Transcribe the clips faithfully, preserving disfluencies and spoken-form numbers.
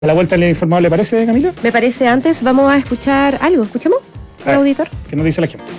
A la vuelta del informado, ¿le parece, Camila? Me parece. Antes vamos a escuchar algo. ¿Escuchamos al auditor? ¿Qué nos dice la gente?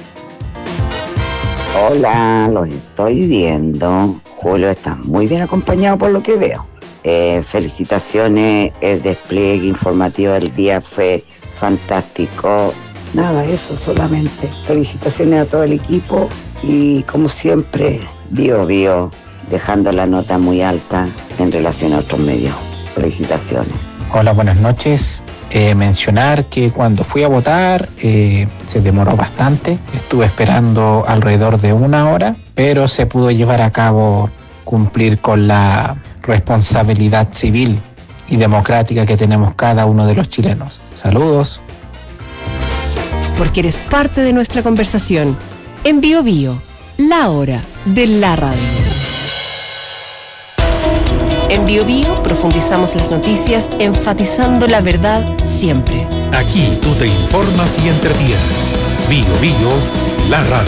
Hola, los estoy viendo. Julio está muy bien acompañado por lo que veo. Eh, felicitaciones, el despliegue informativo del día fue fantástico. Nada, eso solamente. Felicitaciones a todo el equipo y, como siempre, Bio Bio, dejando la nota muy alta en relación a otros medios. Felicitaciones. Hola, buenas noches. Eh, mencionar que cuando fui a votar eh, se demoró bastante. Estuve esperando alrededor de una hora, pero se pudo llevar a cabo cumplir con la responsabilidad civil y democrática que tenemos cada uno de los chilenos. Saludos. Porque eres parte de nuestra conversación. En Bio Bio, la hora de la radio. En Bio Bio profundizamos las noticias, enfatizando la verdad siempre. Aquí tú te informas y entretienes. Bio Bio, la radio.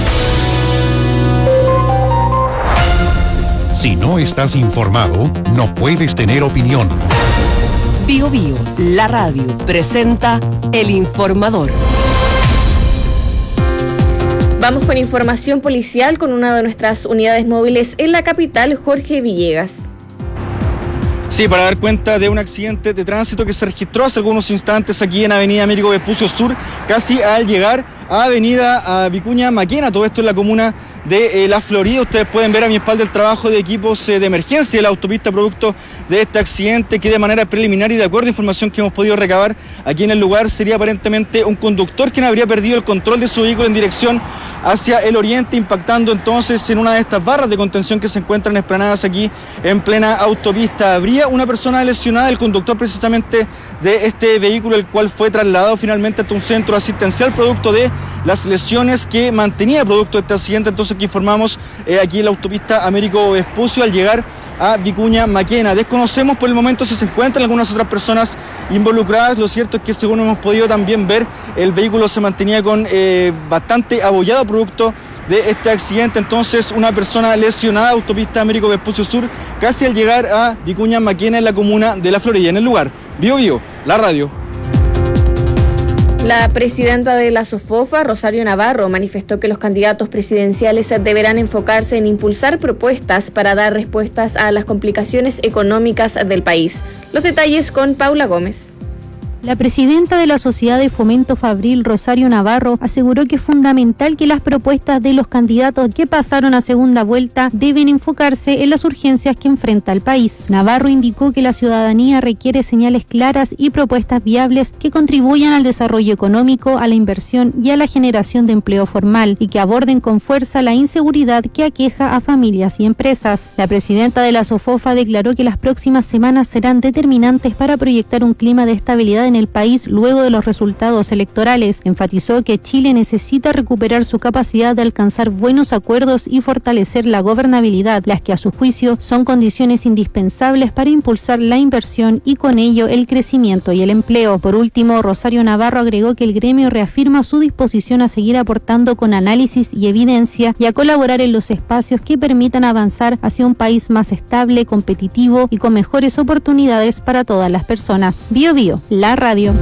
Si no estás informado, no puedes tener opinión. Bio Bio, la radio, presenta El Informador. Vamos con información policial con una de nuestras unidades móviles en la capital, Jorge Villegas. Sí, para dar cuenta de un accidente de tránsito que se registró hace algunos instantes aquí en Avenida Américo Vespucio Sur, casi al llegar a Avenida a Vicuña Maquena, todo esto en la comuna de eh, La Florida. Ustedes pueden ver a mi espalda el trabajo de equipos eh, de emergencia de la autopista producto de este accidente, que de manera preliminar y de acuerdo a información que hemos podido recabar aquí en el lugar, sería aparentemente un conductor quien habría perdido el control de su vehículo en dirección hacia el oriente, impactando entonces en una de estas barras de contención que se encuentran esplanadas aquí en plena autopista. Habría una persona lesionada, el conductor precisamente de este vehículo, el cual fue trasladado finalmente hasta un centro asistencial producto de las lesiones que mantenía producto de este accidente. Entonces aquí informamos eh, aquí en la autopista Américo Vespucio al llegar a Vicuña Maquena. Desconocemos por el momento si se encuentran algunas otras personas involucradas. Lo cierto es que, según hemos podido también ver, el vehículo se mantenía con eh, bastante abollado producto de este accidente. Entonces, una persona lesionada, autopista Américo Vespucio Sur, casi al llegar a Vicuña Maquena en la comuna de La Florida. En el lugar, Bio Bio, la radio. La presidenta de la SOFOFA, Rosario Navarro, manifestó que los candidatos presidenciales deberán enfocarse en impulsar propuestas para dar respuestas a las complicaciones económicas del país. Los detalles con Paula Gómez. La presidenta de la Sociedad de Fomento Fabril, Rosario Navarro, aseguró que es fundamental que las propuestas de los candidatos que pasaron a segunda vuelta deben enfocarse en las urgencias que enfrenta el país. Navarro indicó que la ciudadanía requiere señales claras y propuestas viables que contribuyan al desarrollo económico, a la inversión y a la generación de empleo formal, y que aborden con fuerza la inseguridad que aqueja a familias y empresas. La presidenta de la SOFOFA declaró que las próximas semanas serán determinantes para proyectar un clima de estabilidad en el país luego de los resultados electorales. Enfatizó que Chile necesita recuperar su capacidad de alcanzar buenos acuerdos y fortalecer la gobernabilidad, las que a su juicio son condiciones indispensables para impulsar la inversión y con ello el crecimiento y el empleo. Por último, Rosario Navarro agregó que el gremio reafirma su disposición a seguir aportando con análisis y evidencia y a colaborar en los espacios que permitan avanzar hacia un país más estable, competitivo y con mejores oportunidades para todas las personas. Bio Bio, la radio.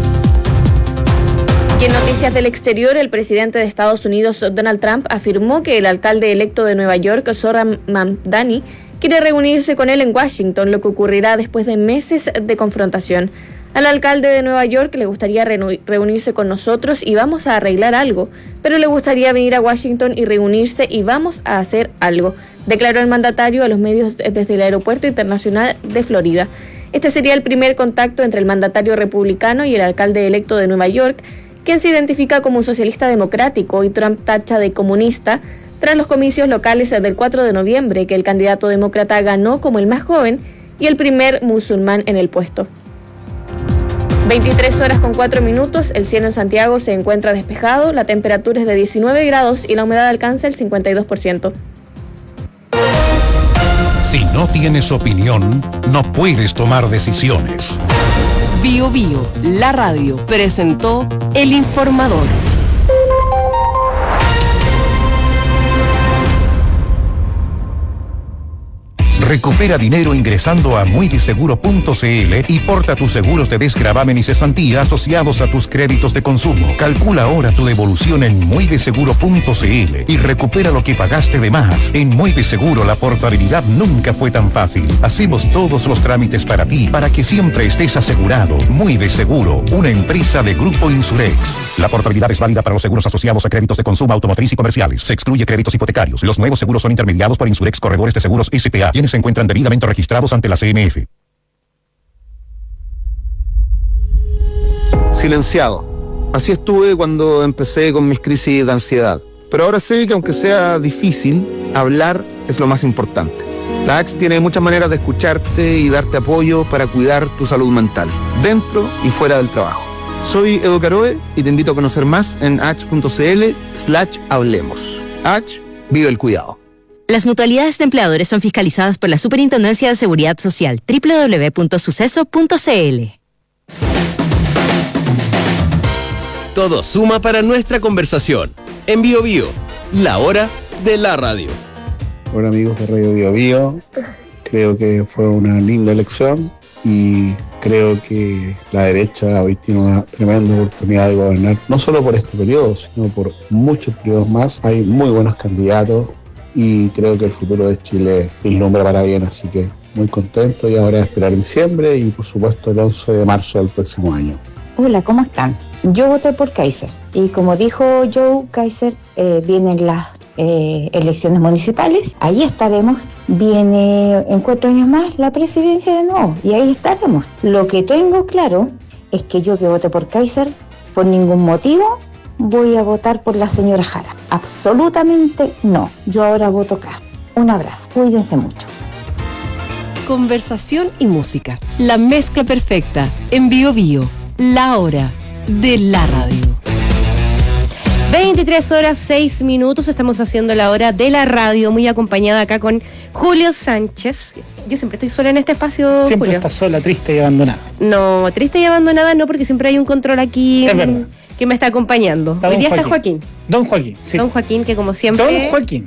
Y en noticias del exterior, el presidente de Estados Unidos, Donald Trump, afirmó que el alcalde electo de Nueva York, Zohran Mamdani, quiere reunirse con él en Washington, lo que ocurrirá después de meses de confrontación. Al alcalde de Nueva York le gustaría reunirse con nosotros y vamos a arreglar algo, pero le gustaría venir a Washington y reunirse y vamos a hacer algo, declaró el mandatario a los medios desde el Aeropuerto Internacional de Florida. Este sería el primer contacto entre el mandatario republicano y el alcalde electo de Nueva York, quien se identifica como un socialista democrático y Trump tacha de comunista, tras los comicios locales del cuatro de noviembre, que el candidato demócrata ganó como el más joven y el primer musulmán en el puesto. veintitrés horas con cuatro minutos, el cielo en Santiago se encuentra despejado, la temperatura es de diecinueve grados y la humedad alcanza el cincuenta y dos por ciento. Si no tienes opinión, no puedes tomar decisiones. Bio Bio, la radio, presentó El Informador. Recupera dinero ingresando a muy biseguro punto c l y porta tus seguros de desgravamen y cesantía asociados a tus créditos de consumo. Calcula ahora tu devolución en muy biseguro punto c l y recupera lo que pagaste de más. En Muy Biseguro la portabilidad nunca fue tan fácil. Hacemos todos los trámites para ti, para que siempre estés asegurado. Muy Biseguro, una empresa de Grupo Insurex. La portabilidad es válida para los seguros asociados a créditos de consumo automotriz y comerciales. Se excluye créditos hipotecarios. Los nuevos seguros son intermediados por Insurex Corredores de Seguros S P A, quienes se encuentran debidamente registrados ante la C M F. Silenciado. Así estuve cuando empecé con mis crisis de ansiedad. Pero ahora sé que aunque sea difícil, hablar es lo más importante. La A X tiene muchas maneras de escucharte y darte apoyo para cuidar tu salud mental, dentro y fuera del trabajo. Soy Edo Caroe y te invito a conocer más en ax.cl slash hablemos. A X, vive el cuidado. Las mutualidades de empleadores son fiscalizadas por la Superintendencia de Seguridad Social, doble u doble u doble u punto suceso punto c l. Todo suma para nuestra conversación. En Bio Bio, la hora de la radio. Hola amigos de Radio Bio Bio, creo que fue una linda elección y creo que la derecha hoy tiene una tremenda oportunidad de gobernar, no solo por este periodo, sino por muchos periodos más. Hay muy buenos candidatos y creo que el futuro de Chile vislumbra para bien, así que muy contento y ahora a esperar diciembre y por supuesto el once de marzo del próximo año. Hola, ¿cómo están? Yo voté por Kaiser y como dijo Joe Kaiser, eh, vienen las eh, elecciones municipales, ahí estaremos, viene en cuatro años más la presidencia de nuevo y ahí estaremos. Lo que tengo claro es que yo que voté por Kaiser, por ningún motivo voy a votar por la señora Jara, absolutamente no, yo ahora voto Kast. Un abrazo, cuídense mucho. Conversación y música, la mezcla perfecta, en Bio Bio, la hora de la radio. veintitrés horas seis minutos, estamos haciendo la hora de la radio, muy acompañada acá con Julio Sánchez. Yo siempre estoy sola en este espacio, Siempre Julio. estás sola, triste y abandonada. No, triste y abandonada no, porque siempre hay un control aquí que me está acompañando. Está Hoy don día Joaquín. está Joaquín. Don Joaquín, sí. Don Joaquín, que como siempre... Don Joaquín.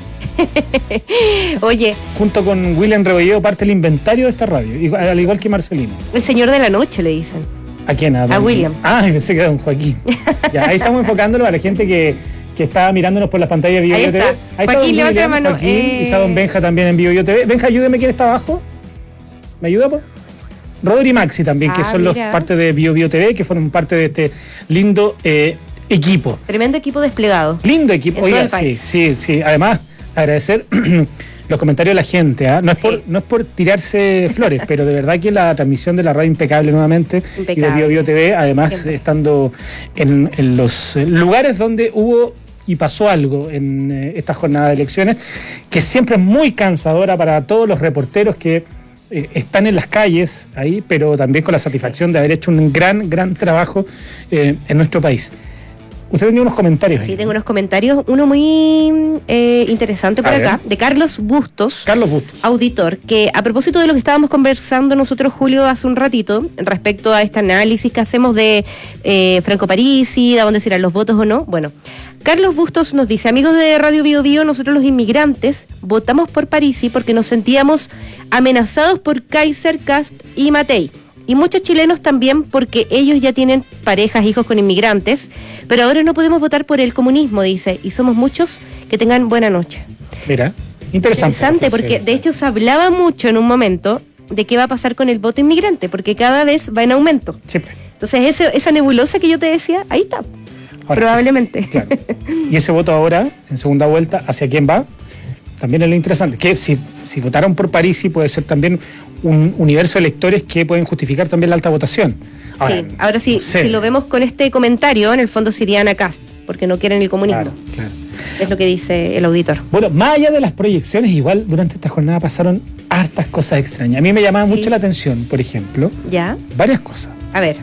Oye. Junto con William Rebolledo parte el inventario de esta radio, igual- al igual que Marcelino. El señor de la noche, le dicen. ¿A quién? A, A don- William. Ah, pensé que era don Joaquín. Ya, ahí estamos enfocándolo a la gente que, que está mirándonos por las pantallas de Bio Ahí Bio está. T V. Ahí Joaquín, don levanta la William, mano. Joaquín, Eh. y está don Benja también en Bio Bio T V. Benja, ayúdeme, ¿quién está abajo? ¿Me ayuda, por? Rodri y Maxi también, que Ah, son los mira. parte de Bio Bio T V, que fueron parte de este lindo eh, equipo. Tremendo equipo desplegado. Lindo equipo. En Oiga, todo el sí, país. sí, sí. Además, agradecer los comentarios de la gente. ¿ah? No, es por, no es por tirarse flores, pero de verdad que la transmisión de la radio impecable nuevamente. Impecable. Y de Bio Bio T V, además Siempre. estando en, en los eh, lugares donde hubo y pasó algo en eh, esta jornada de elecciones, que siempre es muy cansadora para todos los reporteros que eh, están en las calles ahí, pero también con la satisfacción de haber hecho un gran, gran trabajo eh, en nuestro país. Usted tenía unos comentarios. Sí, ahí. tengo unos comentarios. Uno muy eh, interesante por A acá, ver. de Carlos Bustos. Carlos Bustos. Auditor, que a propósito de lo que estábamos conversando nosotros, Julio, hace un ratito, respecto a este análisis que hacemos de eh, Franco Parisi, de dónde serán los votos o no. Bueno, Carlos Bustos nos dice: amigos de Radio Bio Bio, nosotros los inmigrantes votamos por Parisi porque nos sentíamos amenazados por Kaiser, Kast y Matei. Y muchos chilenos también porque ellos ya tienen parejas, hijos con inmigrantes, pero ahora no podemos votar por el comunismo, dice, y somos muchos. Que tengan buena noche. Mira, interesante. Interesante, porque de hecho se hablaba mucho en un momento de qué va a pasar con el voto inmigrante, porque cada vez va en aumento. Sí. Entonces ese, esa nebulosa que yo te decía, ahí está, Ahora, probablemente. es- claro. Y ese voto ahora, en segunda vuelta, ¿hacia quién va? También es lo interesante. Que si, si votaron por Parisi, puede ser también un universo de electores que pueden justificar también la alta votación. Ahora, Sí, ahora sí, no sé. si lo vemos con este comentario, en el fondo se irían a Kast, porque no quieren el comunismo. Claro, claro. Es lo que dice el auditor. Bueno, más allá de las proyecciones, igual durante esta jornada pasaron hartas cosas extrañas. A mí me llamaba Sí. mucho la atención, por ejemplo, ¿Ya? varias cosas. A ver.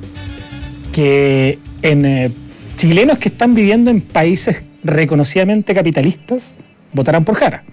Que en eh, chilenos que están viviendo en países reconocidamente capitalistas votarán por Jara.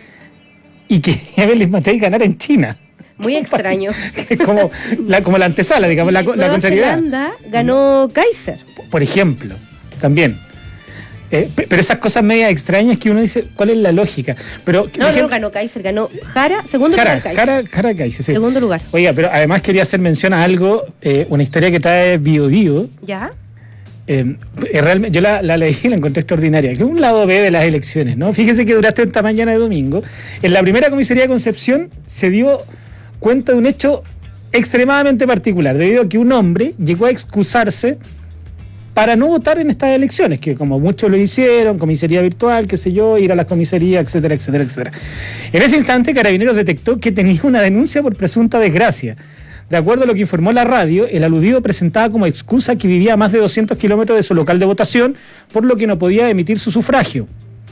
Y que Evelyn Matei ganara en China. Muy extraño. Es como la, como la antesala, digamos, la, la Nueva contrariedad. Zelanda ganó Kaiser. Por ejemplo, también. Eh, pero esas cosas medias extrañas que uno dice, ¿cuál es la lógica? Pero, no, ejemplo, no ganó Kaiser, ganó Jara, segundo Jara, lugar Kaiser. Jara, Jara Kaiser, sí. Segundo lugar. Oiga, pero además quería hacer mención a algo, eh, una historia que trae Bio Bio. ¿Ya? Eh, realmente, yo la, la leí y la encontré extraordinaria, que es un lado B de las elecciones, ¿no? Fíjese que durante esta mañana de domingo, en la primera comisaría de Concepción se dio cuenta de un hecho extremadamente particular, debido a que un hombre llegó a excusarse para no votar en estas elecciones, que como muchos lo hicieron, comisaría virtual, qué sé yo, ir a las comisarías, etcétera, etcétera, etcétera. En ese instante, Carabineros detectó que tenía una denuncia por presunta desgracia. De acuerdo a lo que informó la radio, el aludido presentaba como excusa que vivía a más de doscientos kilómetros de su local de votación, por lo que no podía emitir su sufragio.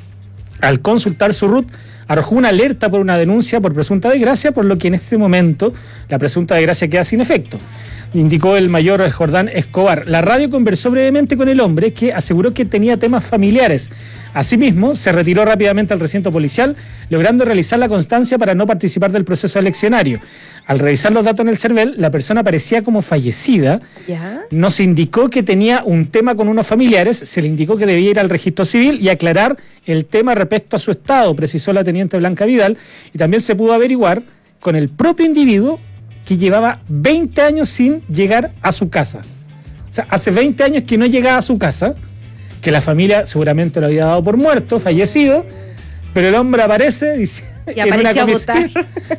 Al consultar su R U T, arrojó una alerta por una denuncia por presunta desgracia, por lo que en este momento la presunta desgracia queda sin efecto, indicó el mayor Jordán Escobar. La radio conversó brevemente con el hombre, que aseguró que tenía temas familiares. Asimismo, se retiró rápidamente al recinto policial, logrando realizar la constancia para no participar del proceso eleccionario. Al revisar los datos en el CERVEL, la persona parecía como fallecida. ¿Ya? No se indicó que tenía un tema con unos familiares, se le indicó que debía ir al registro civil y aclarar el tema respecto a su estado, precisó la teniente Blanca Vidal, y también se pudo averiguar con el propio individuo que llevaba veinte años sin llegar a su casa. O sea, hace veinte años que no llegaba a su casa, que la familia seguramente lo había dado por muerto, fallecido, pero el hombre aparece dice, y apareció a votar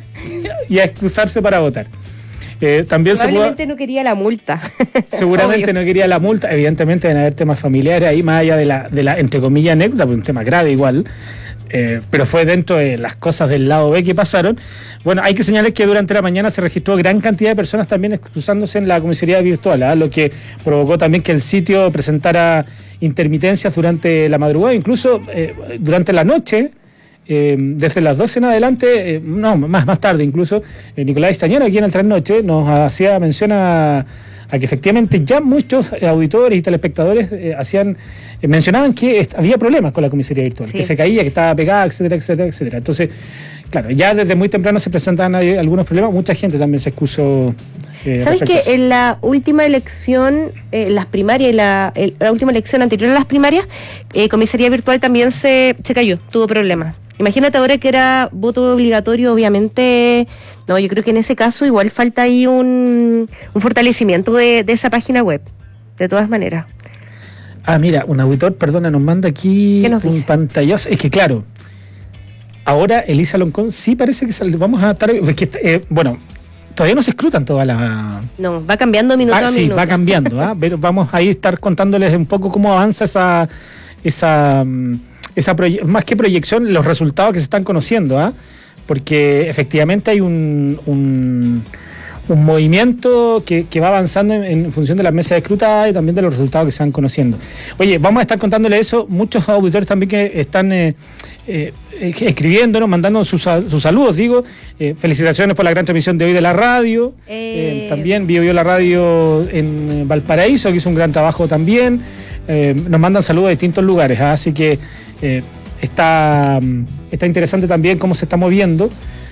y a excusarse para votar. Eh, también Probablemente se pudo, no quería la multa. seguramente no quería la multa. Evidentemente deben haber temas familiares ahí, más allá de la, de la entre comillas, anécdota, pues un tema grave igual. Eh, pero fue dentro de las cosas del lado B que pasaron. Bueno, hay que señalar que durante la mañana se registró gran cantidad de personas también excusándose en la comisaría virtual, ¿eh? Lo que provocó también que el sitio presentara intermitencias durante la madrugada, incluso eh, durante la noche. Eh, desde las doce en adelante, eh, no, más, más tarde incluso, eh, Nicolás Istañera aquí en el Trasnoche nos hacía mención a, a que efectivamente ya muchos auditores y telespectadores eh, hacían eh, mencionaban que est- había problemas con la comisaría virtual, sí, que se caía, que estaba pegada, etcétera, etcétera, etcétera. Entonces, claro, ya desde muy temprano se presentaban ahí algunos problemas, mucha gente también se excusó. Eh, ¿Sabes que en la última elección, eh, las primarias, la, el, la última elección anterior a las primarias, eh, comisaría virtual también se, se cayó, tuvo problemas? Imagínate ahora que era voto obligatorio, obviamente, no, yo creo que en ese caso igual falta ahí un, un fortalecimiento de, de esa página web, de todas maneras. Ah, mira, un auditor, perdona, nos manda aquí un pantallazo. Es que claro, ahora Elisa Loncón sí parece que sal, vamos a estar, porque, eh, bueno, todavía no se escrutan todas las... No, va cambiando minuto ah, a sí, minuto. va cambiando, ¿ah? Pero vamos a estar contándoles un poco cómo avanza esa... esa esa proye- más que proyección, los resultados que se están conociendo, ¿ah? Porque efectivamente hay un, un, un movimiento que, que va avanzando en, en función de las mesas de escrutada y también de los resultados que se van conociendo. Oye, vamos a estar contándole eso, muchos auditores también que están eh, eh, escribiéndonos, mandando sus, sus saludos, digo, eh, felicitaciones por la gran transmisión de hoy de la radio, eh, eh, también vio, vio la radio en Valparaíso, que hizo un gran trabajo también. Eh, nos mandan saludos de distintos lugares, ¿eh? Así que eh, está, está interesante también cómo se está moviendo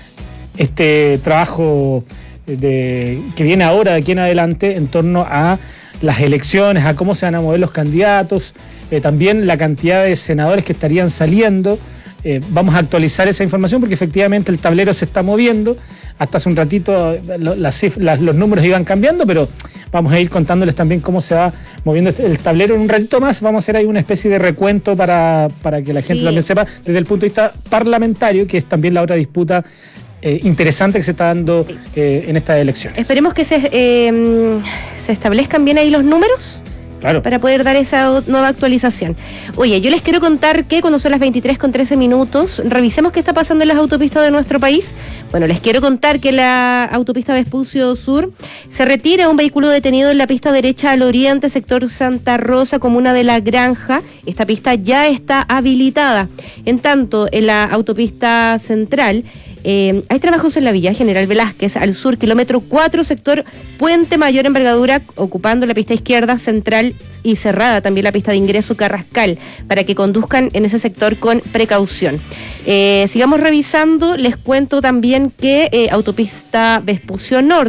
este trabajo de, que viene ahora de aquí en adelante en torno a las elecciones, a cómo se van a mover los candidatos, eh, también la cantidad de senadores que estarían saliendo. Eh, vamos a actualizar esa información porque efectivamente el tablero se está moviendo. Hasta hace un ratito lo, las, las, los números iban cambiando, pero vamos a ir contándoles también cómo se va moviendo el tablero en un ratito más. Vamos a hacer ahí una especie de recuento para, para que la gente sí. también sepa desde el punto de vista parlamentario, que es también la otra disputa eh, interesante que se está dando sí. eh, en estas elecciones. Esperemos que se, eh, se establezcan bien ahí los números. Claro. Para poder dar esa nueva actualización. Oye, yo les quiero contar que cuando son las veintitrés con trece minutos, revisemos qué está pasando en las autopistas de nuestro país. Bueno, les quiero contar que la autopista Vespucio Sur se retira un vehículo detenido en la pista derecha al oriente, sector Santa Rosa, comuna de La Granja. Esta pista ya está habilitada. En tanto, en la autopista central, Eh, hay trabajos en la Villa General Velázquez, al sur, kilómetro cuatro, sector Puente Mayor Envergadura, ocupando la pista izquierda central y cerrada también la pista de ingreso Carrascal, para que conduzcan en ese sector con precaución. Eh, sigamos revisando, les cuento también que eh, autopista Vespucio Norte,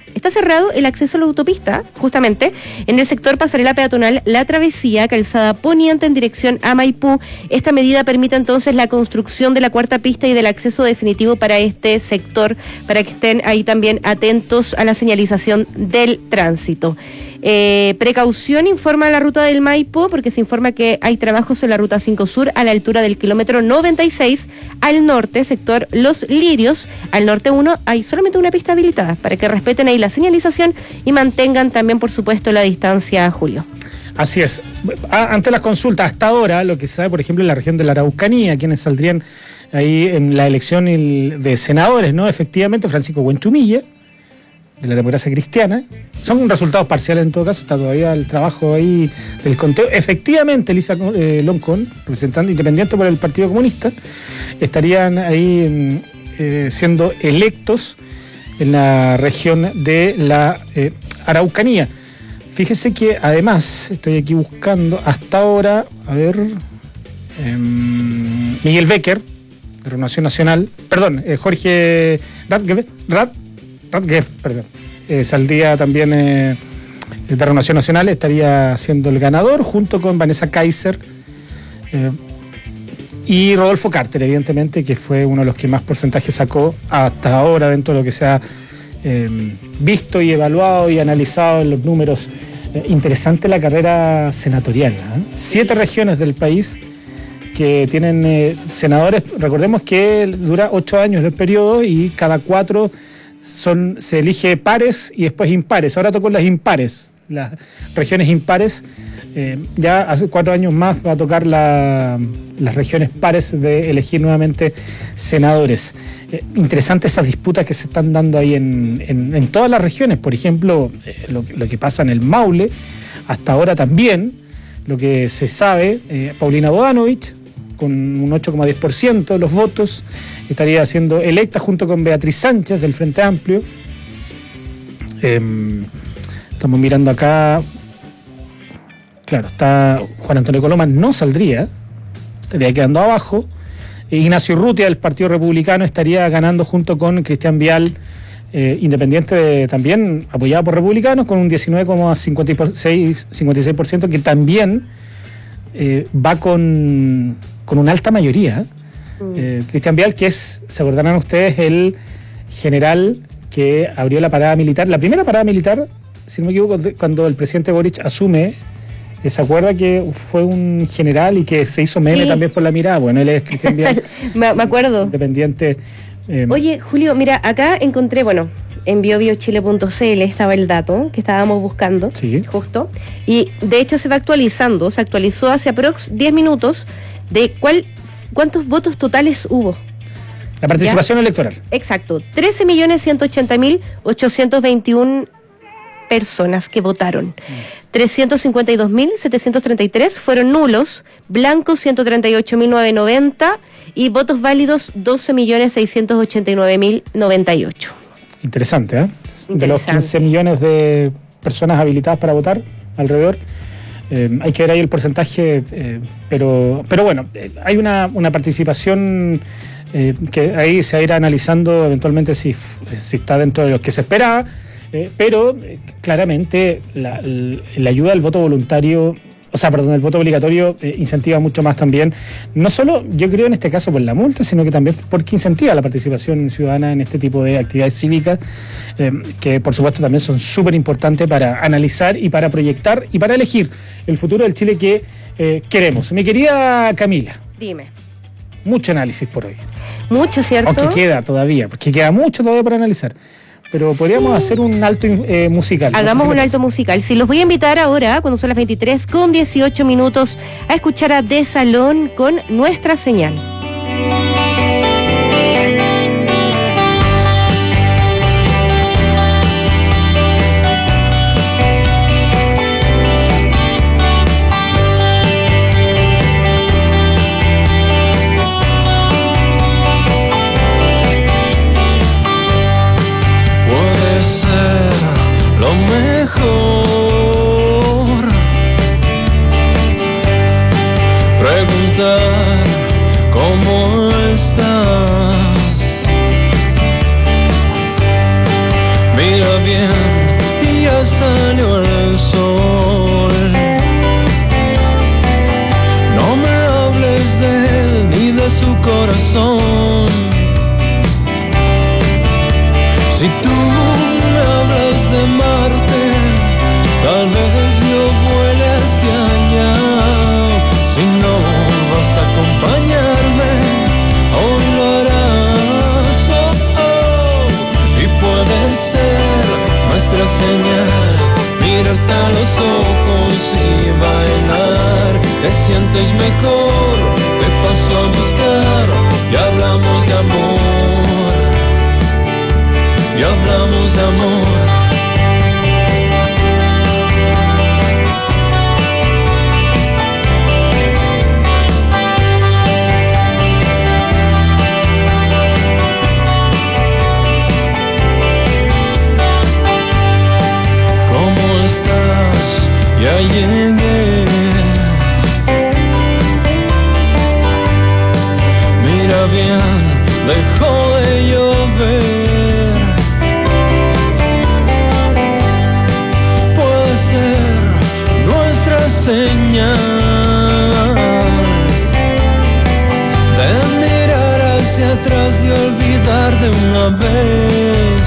está cerrado el acceso a la autopista, justamente, en el sector pasarela peatonal La Travesía, calzada poniente en dirección a Maipú. Esta medida permite entonces la construcción de la cuarta pista y del acceso definitivo para este sector, para que estén ahí también atentos a la señalización del tránsito. Eh, precaución, informa la ruta del Maipo, porque se informa que hay trabajos en la ruta cinco Sur a la altura del kilómetro noventa y seis al norte, sector Los Lirios. Al norte uno hay solamente una pista habilitada para que respeten ahí la señalización y mantengan también, por supuesto, la distancia, Julio. Así es. Ante las consultas, hasta ahora, lo que se sabe, por ejemplo, en la región de la Araucanía, quienes saldrían ahí en la elección de senadores, ¿no? Efectivamente, Francisco Buenchumilla, de la Democracia Cristiana. Son resultados parciales en todo caso, está todavía el trabajo ahí del conteo. Efectivamente, Elisa eh, Loncón, representante independiente por el Partido Comunista, estarían ahí eh, siendo electos en la región de la eh, Araucanía. Fíjese que además, estoy aquí buscando hasta ahora, a ver, eh, Miguel Becker, de Renovación Nacional, perdón, eh, Jorge Radgev, Rad, Radgev, perdón, eh, saldría también eh, de Renovación Nacional, estaría siendo el ganador junto con Vanessa Kaiser eh, y Rodolfo Carter, evidentemente, que fue uno de los que más porcentaje sacó hasta ahora dentro de lo que se ha eh, visto y evaluado y analizado en los números. Eh, interesante la carrera senatorial, ¿eh? Siete regiones del país que tienen eh, senadores. Recordemos que dura ocho años el periodo y cada cuatro son, se elige pares y después impares. Ahora tocó las impares, las regiones impares. Eh, ya hace cuatro años más va a tocar la, las regiones pares de elegir nuevamente senadores. Eh, interesante esas disputas que se están dando ahí en, en, en todas las regiones. Por ejemplo, eh, lo, lo que pasa en el Maule, hasta ahora también, lo que se sabe, eh, Paulina Bodanovich, con un ocho coma diez por ciento de los votos, estaría siendo electa junto con Beatriz Sánchez del Frente Amplio. Eh, estamos mirando acá, claro, está Juan Antonio Coloma, no saldría, estaría quedando abajo. Ignacio Urrutia del Partido Republicano estaría ganando junto con Cristian Vial, eh, independiente de, también apoyado por republicanos, con un diecinueve coma cincuenta y seis por ciento, que también eh, va con, con una alta mayoría. Mm. Eh, Cristian Vial, que es, se acordarán ustedes, el general que abrió la parada militar, la primera parada militar, si no me equivoco, cuando el presidente Boric asume. ¿Se acuerda que fue un general y que se hizo meme sí. también por la mirada? Bueno, él es Cristian Vial. me, me acuerdo. Independiente. Eh, Oye, Julio, mira, acá encontré, bueno, en bio bio chile punto c l estaba el dato que estábamos buscando, sí. justo, y de hecho se va actualizando, se actualizó hace aprox diez minutos de cuál, cuántos votos totales hubo. La participación ¿Ya? electoral. Exacto, trece millones ciento ochenta mil ochocientos veintiuno personas que votaron. trescientos cincuenta y dos mil setecientos treinta y tres fueron nulos, blancos ciento treinta y ocho mil novecientos noventa y votos válidos doce millones seiscientos ochenta y nueve mil noventa y ocho. Interesante, ¿eh? Interesante. De los quince millones de personas habilitadas para votar alrededor, eh, hay que ver ahí el porcentaje, eh, pero, pero bueno, eh, hay una, una participación eh, que ahí se va a ir analizando eventualmente si, si está dentro de lo que se esperaba. Eh, pero eh, claramente la, la, la ayuda al voto voluntario, o sea, perdón, el voto obligatorio eh, incentiva mucho más también, no solo yo creo en este caso por la multa, sino que también porque incentiva la participación ciudadana en este tipo de actividades cívicas, eh, que por supuesto también son súper importantes para analizar y para proyectar y para elegir el futuro del Chile que eh, queremos. Mi querida Camila. Dime. Mucho análisis por hoy. Mucho, ¿cierto? Aunque queda todavía, porque queda mucho todavía por analizar. Pero podríamos sí. hacer un alto eh, musical. Hagamos no sé si un alto musical. Sí, los voy a invitar ahora, cuando son las veintitrés con dieciocho minutos, a escuchar a De Salón con Nuestra Señal. Lo mejor, preguntar cómo Tal vez yo vuele hacia allá. Si no vas a acompañarme, hoy lo harás. Oh, oh. Y puede ser nuestra señal, mirarte a los ojos y bailar. Te sientes mejor, te paso a buscar y hablamos de amor. Y hablamos de amor. Ya llegué. Mira bien, dejó de llover. Puede ser nuestra señal de mirar hacia atrás y olvidar de una vez.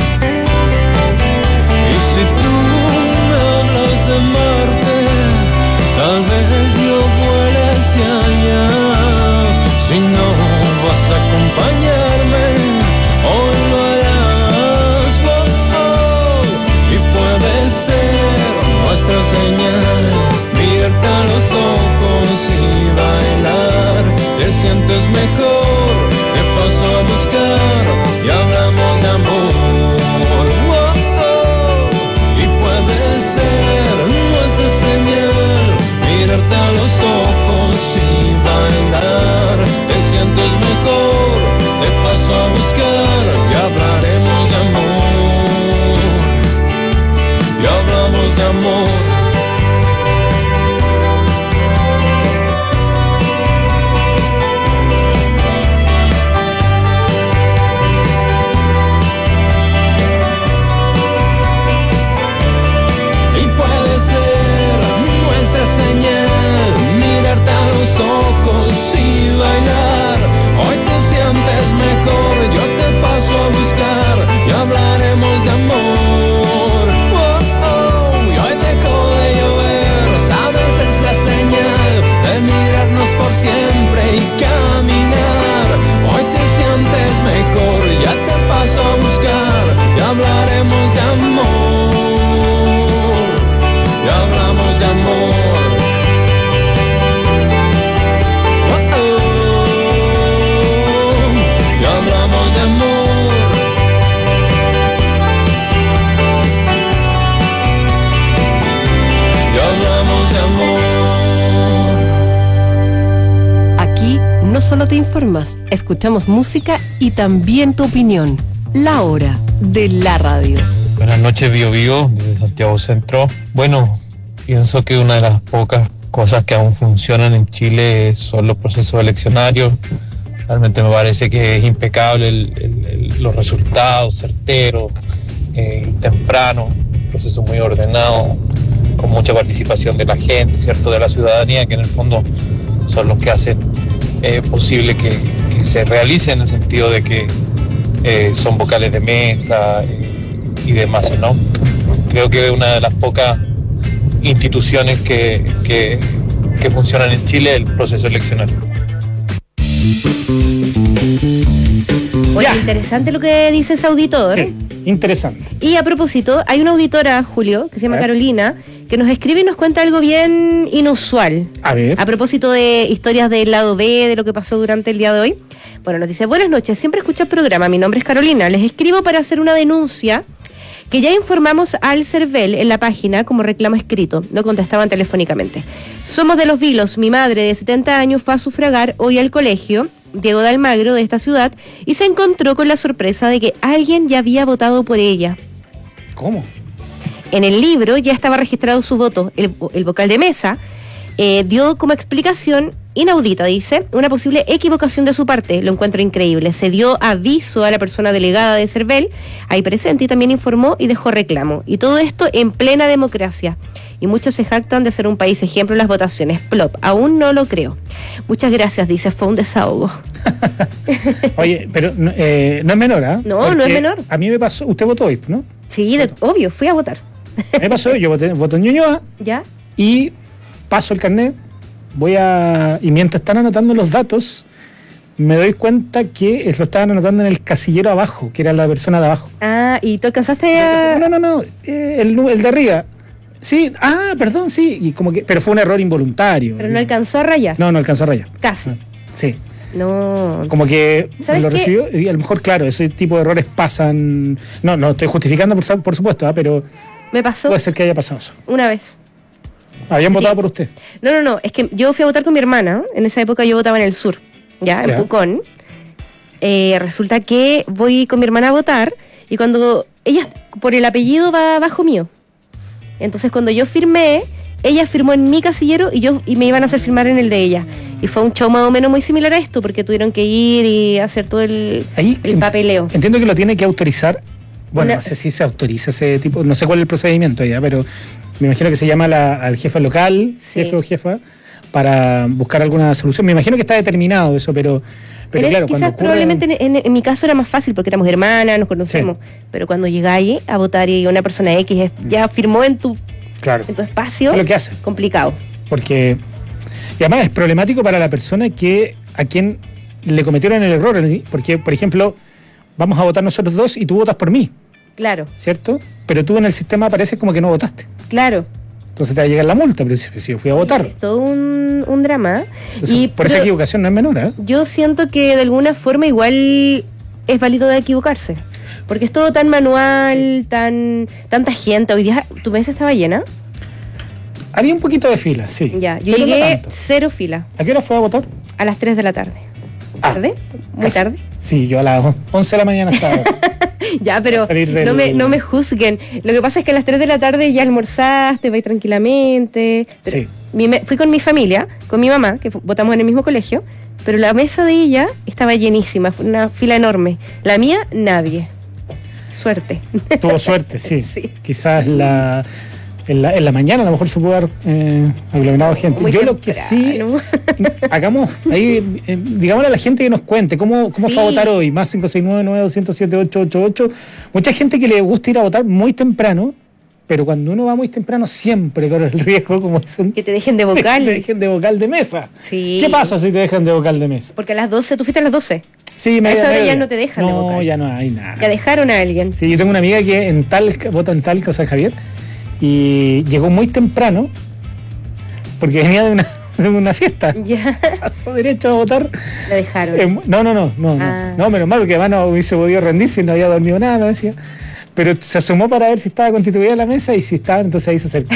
Y si tú de Marte, tal vez yo vuele hacia allá. Si no vas a acompañarme, hoy lo harás. Oh, oh. Y puede ser nuestra señal, mirarte a los ojos y bailar. Te sientes mejor, te paso a buscar y hablamos de amor. Oh, oh. Y puede ser nuestra señal, mirarte a los ojos y bailar. Te sientes mejor, te paso a buscar y hablaremos de amor. Y hablamos de amor. Señal, mirarte a los ojos y bailar. Hoy te sientes mejor, yo te paso a buscar y hablaremos de amor. Oh, oh, y hoy dejó de llover, sabes, es la señal de mirarnos por siempre y caminar. Hoy te sientes mejor, ya te paso a buscar y hablaremos de amor. Y hablamos de amor. No solo te informas, escuchamos música y también tu opinión. La hora de la radio. Buenas noches, Bio Bio, desde Santiago Centro. Bueno, pienso que una de las pocas cosas que aún funcionan en Chile son los procesos eleccionarios. Realmente me parece que es impecable el, el, el, los resultados, certeros, eh, tempranos, un proceso muy ordenado, con mucha participación de la gente, ¿cierto?, de la ciudadanía, que en el fondo son los que hacen Eh, posible que, que se realice, en el sentido de que eh, son vocales de mesa eh, y demás, ¿no? Creo que es una de las pocas instituciones que, que, que funcionan en Chile, el proceso eleccionario. Oye, ya. Interesante lo que dice ese auditor. Sí, interesante. Y a propósito, hay una auditora, Julio, que se llama Carolina, que nos escribe y nos cuenta algo bien inusual. A ver. A propósito de historias del lado B, de lo que pasó durante el día de hoy. Bueno, nos dice: buenas noches, siempre escucho el programa, mi nombre es Carolina, les escribo para hacer una denuncia que ya informamos al CERVEL en la página como reclamo escrito, no contestaban telefónicamente. Somos de Los Vilos, mi madre de setenta años fue a sufragar hoy al colegio Diego de Almagro de esta ciudad y se encontró con la sorpresa de que alguien ya había votado por ella. ¿Cómo? En el libro ya estaba registrado su voto. El, el vocal de mesa eh, dio como explicación inaudita, dice, una posible equivocación de su parte. Lo encuentro increíble. Se dio aviso a la persona delegada de CERVEL, ahí presente, y también informó y dejó reclamo. Y todo esto en plena democracia. Y muchos se jactan de ser un país ejemplo en las votaciones. Plop, aún no lo creo. Muchas gracias, dice, fue un desahogo. Oye, pero eh, no es menor, ¿ah? ¿eh? No, Porque no es menor. A mí me pasó, usted votó hoy, ¿no? Sí, de, obvio, fui a votar. Me pasó, yo voté, voto en Ñuñoa. ¿Ya? Y paso el carnet, voy a... Y mientras están anotando los datos, me doy cuenta que lo estaban anotando en el casillero abajo, que era la persona de abajo. Ah, ¿y tú alcanzaste a...? No, no, no, eh, el, el de arriba. Sí, ah, perdón, sí. Y como que, pero fue un error involuntario. Pero no alcanzó a rayar. No, no alcanzó a rayar. Casi. Sí. No. Como que ¿Sabes lo qué? recibió y a lo mejor, claro, ese tipo de errores pasan. No, no estoy justificando, por, por supuesto, ¿eh? Pero me pasó puede ser que haya pasado eso. una vez. ¿Habían Sí. votado por usted? No, no, no, es que yo fui a votar con mi hermana. En esa época yo votaba en el sur, ya, en Ya. Pucón. Eh, resulta que voy con mi hermana a votar y cuando ella, por el apellido va abajo mío. Entonces cuando yo firmé, ella firmó en mi casillero y yo y me iban a hacer firmar en el de ella. Y fue un show más o menos muy similar a esto, porque tuvieron que ir y hacer todo el, Ahí el ent- papeleo. Entiendo que lo tiene que autorizar. Bueno, Una- no sé si se autoriza ese tipo, no sé cuál es el procedimiento ya, pero me imagino que se llama la- al jefe local, Sí. jefe o jefa, para buscar alguna solución. Me imagino que está determinado eso, pero, pero En el- claro, quizás cuando ocurre- probablemente en, en- en mi caso era más fácil porque éramos hermanas, nos conocemos. Pero cuando llegáis a votar y una persona X es- ya firmó en tu, Claro, en tu espacio, es lo que hace. complicado. Porque, y además es problemático para la persona que a quien le cometieron el error, porque, por ejemplo, vamos a votar nosotros dos y tú votas por mí, Claro, ¿cierto? Pero tú en el sistema apareces como que no votaste. claro. Entonces te va a llegar la multa, pero si, si yo fui a votar. Es todo un, un drama. Entonces, Y, por esa pero equivocación no es menor, ¿eh? yo siento que de alguna forma igual es válido de equivocarse. Porque es todo tan manual, tan tanta gente. Hoy día tu mesa estaba llena. Había un poquito de fila, sí. Ya, yo Pero no llegué tanto. cero fila. ¿A qué hora fue a votar? A las tres de la tarde. ¿Tarde? Muy Casi. tarde. Sí, yo a las once de la mañana estaba. Ya, pero salir del- no me, no me juzguen. Lo que pasa es que a las tres de la tarde ya almorzaste, vais tranquilamente. Pero Sí. mi me- fui con mi familia, con mi mamá, que fu- votamos en el mismo colegio, pero la mesa de ella estaba llenísima, fue una fila enorme. La mía, nadie. Suerte. Tuvo suerte, sí. Sí. Quizás la, en, la, en la mañana a lo mejor se pudo haber eh, aglomerado gente. Muy Yo lo que sí, temprano. hagamos ahí, eh, digámosle a la gente que nos cuente cómo, cómo Sí. fue a votar hoy, más cinco seis nueve nueve dos cero siete ocho ocho ocho. Mucha gente que le gusta ir a votar muy temprano, pero cuando uno va muy temprano siempre corre el riesgo, como dicen, Que te dejen de que vocal. te dejen de vocal de mesa. Sí. ¿Qué pasa si te dejan de vocal de mesa? Porque a las doce, tú fuiste a las doce. Sí, A media, esa hora media. ya no te dejan de No, vocal. ya no hay nada. Ya dejaron a alguien. Sí, yo tengo una amiga que en Talca, vota en Talca, o sea, Javier, y llegó muy temprano porque venía de una, de una fiesta. Ya. Pasó derecho a votar. La dejaron. Eh, no, no, no, no, Ah. no, no, menos mal, porque además no hubiese podido rendirse y no había dormido nada, me decía. Pero se asomó para ver si estaba constituida la mesa y si estaba, entonces ahí se acercó.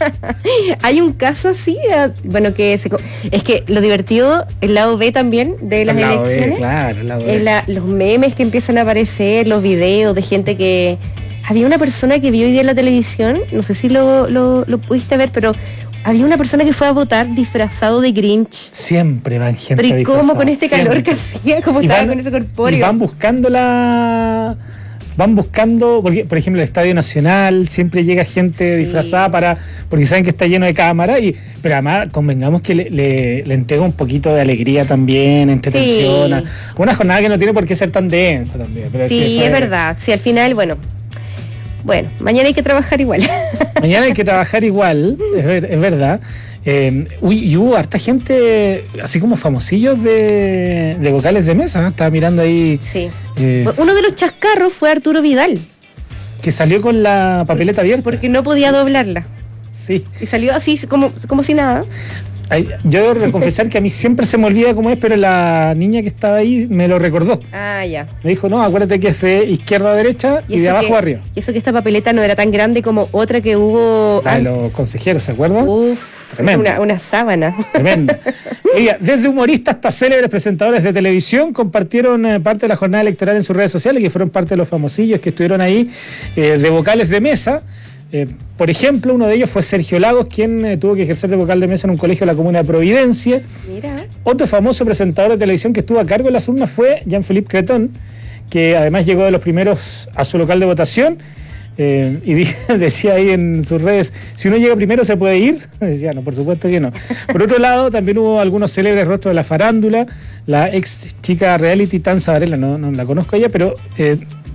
Hay un caso así, eh, bueno, que se, co- es que lo divertido, el lado B también de las Al lado B, elecciones, claro, al lado B. es la- los memes que empiezan a aparecer, los videos de gente que... Había una persona que vio hoy día en la televisión, no sé si lo, lo, lo pudiste ver, pero había una persona que fue a votar disfrazado de Grinch. Siempre van gente Pero ¿y cómo disfrazada, con este calor siempre. que hacía? ¿Cómo Y estaba van- con ese Y corpóreo? van buscando la. Van buscando, porque, por ejemplo, el Estadio Nacional siempre llega gente Sí. disfrazada para. Porque saben que está lleno de cámaras, y, pero además convengamos que le, le, le entrega un poquito de alegría también, entretención. Sí. Una jornada que no tiene por qué ser tan densa también. Pero Sí, fue- es verdad. Sí, al final, bueno. Bueno, mañana hay que trabajar igual. Mañana hay que trabajar igual, es, ver- es verdad. Eh, uy, y hubo harta gente, así como famosillos de, de vocales de mesa, ¿no? Estaba mirando ahí. Sí. eh, Uno de los chascarros fue Arturo Vidal, que salió con la papeleta abierta. porque no podía doblarla. Sí. Y salió así, como, como si nada. Ay, yo debo confesar que a mí siempre se me olvida cómo es, pero la niña que estaba ahí me lo recordó. Ah, ya. Me dijo, no, acuérdate que es de izquierda a derecha y, de eso abajo que- a arriba. Y eso que esta papeleta no era tan grande como otra que hubo La de antes. los consejeros, ¿se acuerdan? Uf, Tremendo. una, una sábana. Tremendo. Oiga, desde humoristas hasta célebres presentadores de televisión compartieron eh, parte de la jornada electoral en sus redes sociales, que fueron parte de los famosillos que estuvieron ahí eh, de vocales de mesa. Eh, por ejemplo, uno de ellos fue Sergio Lagos, quien eh, tuvo que ejercer de vocal de mesa en un colegio de la comuna de Providencia. Mira. Otro famoso presentador de televisión que estuvo a cargo de las urnas fue Jean-Philippe Cretón, que además llegó de los primeros a su local de votación. Eh, y di- decía ahí en sus redes, si uno llega primero se puede ir. Decía, no, por supuesto que no. Por otro lado, también hubo algunos célebres rostros de la farándula. La ex chica reality Tanza Varela, no, no la conozco a ella, pero eh,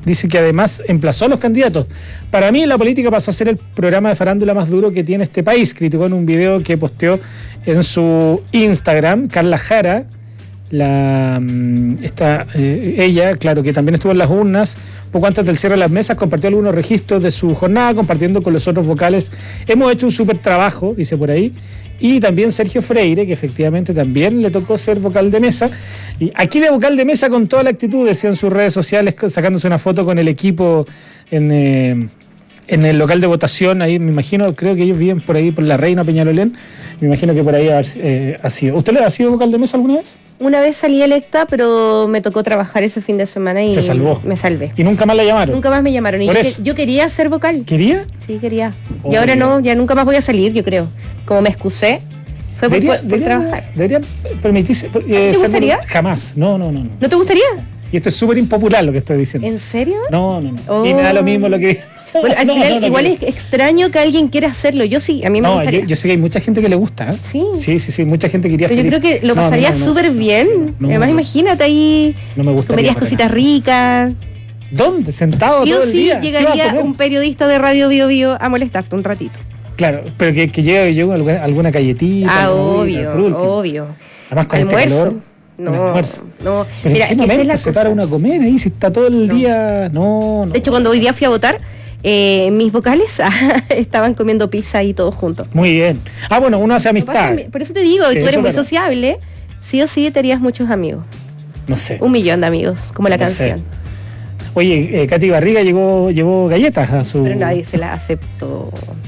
dice que además emplazó a los candidatos. Para mí la política pasó a ser el programa de farándula más duro que tiene este país, criticó en un video que posteó en su Instagram Carla Jara, la esta, eh, ella, claro, que también estuvo en las urnas poco antes del cierre de las mesas, compartió algunos registros de su jornada, compartiendo con los otros vocales. Hemos hecho un súper trabajo, dice por ahí. Y también Sergio Freire, que efectivamente también le tocó ser vocal de mesa. Y aquí de vocal de mesa con toda la actitud, decía en sus redes sociales, sacándose una foto con el equipo en, eh, en el local de votación. Ahí me imagino, creo que ellos viven por ahí, por la Reina Peñalolén. Me imagino que por ahí ha, eh, ha sido. ¿Usted le ha sido vocal de mesa alguna vez? Una vez salí electa, pero me tocó trabajar ese fin de semana y se salvó. Me salvé. ¿Y nunca más la llamaron? Nunca más me llamaron. Y yo, que, yo quería ser vocal. ¿Quería? Sí, quería. Oh, y ahora Dios. no, ya nunca más voy a salir, yo creo. Como me excusé, fue por, debería, por debería, trabajar. Debería permitirse. Eh, ¿Te gustaría? Ser, jamás. No, no, no, no. ¿No te gustaría? Y esto es súper impopular lo que estoy diciendo. ¿En serio? No, no, no. Oh. Y me da lo mismo lo que. Bueno, al no, final no, no, igual no. es extraño que alguien quiera hacerlo. Yo sí, a mí me no, gustaría. Yo, yo sé que hay mucha gente que le gusta. ¿eh? Sí. Sí, sí, sí. Mucha gente quería. Pero yo creo que lo no, pasaría no, no, súper bien. No, Además, no. imagínate ahí. No me gustaría. Comerías cositas nada. ricas. ¿Dónde? ¿Sentado Sí todo o el sí día? llegaría un periodista de Radio Bio Bio a molestarte un ratito. Claro, pero que, que llegue yo alguna, alguna galletita. Ah, alguna obvio, agüita, por último. obvio. Además con Almuerzo. este calor. No, un almuerzo. no. Pero Mira, ¿en qué esa es momento la se cosa. para uno a comer ahí si está todo el no. día? No, no. De hecho, cuando hoy día fui a votar, eh, mis vocales estaban comiendo pizza ahí todos juntos. Muy bien. Ah, bueno, uno hace amistad. No pasa, por eso te digo, sí, y tú eres muy claro. sociable, sí o sí te harías muchos amigos. No sé. Un millón de amigos, como la no canción. Sé. Oye, eh, Katy Barriga llegó, llevó galletas a su... Pero nadie se las aceptó.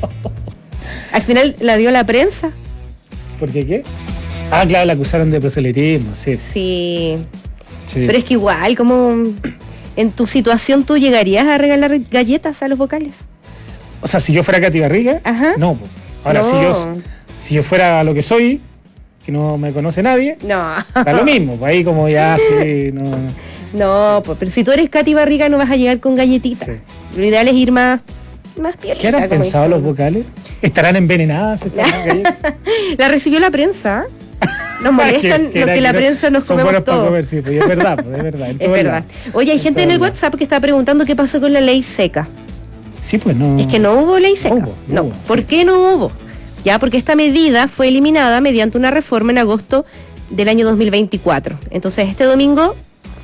Al final la dio la prensa. ¿Por qué qué? Ah, claro, la acusaron de proselitismo, sí. Sí. sí. Pero es que igual, como en tu situación tú llegarías a regalar galletas a los vocales. O sea, si yo fuera Katy Barriga, Ajá. no. Po. Ahora, no. Si, yo, si yo fuera lo que soy, que no me conoce nadie, no. da lo mismo. Pues ahí como ya, sí, no... No, pues, pero si tú eres Katy Barriga no vas a llegar con galletitas. Sí. Lo ideal es ir más, más pielita. ¿Qué han pensado dicen. Los vocales? ¿Estarán envenenadas estas galletas? La recibió la prensa. Nos molestan que, lo que, que la no, prensa nos comemos todo. Comer, sí, pues es verdad, pues es verdad. Es verdad. Oye, hay gente en el WhatsApp que está preguntando qué pasó con la ley seca. Sí, pues no. Es que no hubo ley seca. No, hubo, no, no. Hubo, ¿Por sí. qué no hubo? Ya, porque esta medida fue eliminada mediante una reforma en agosto del año dos mil veinticuatro. Entonces, este domingo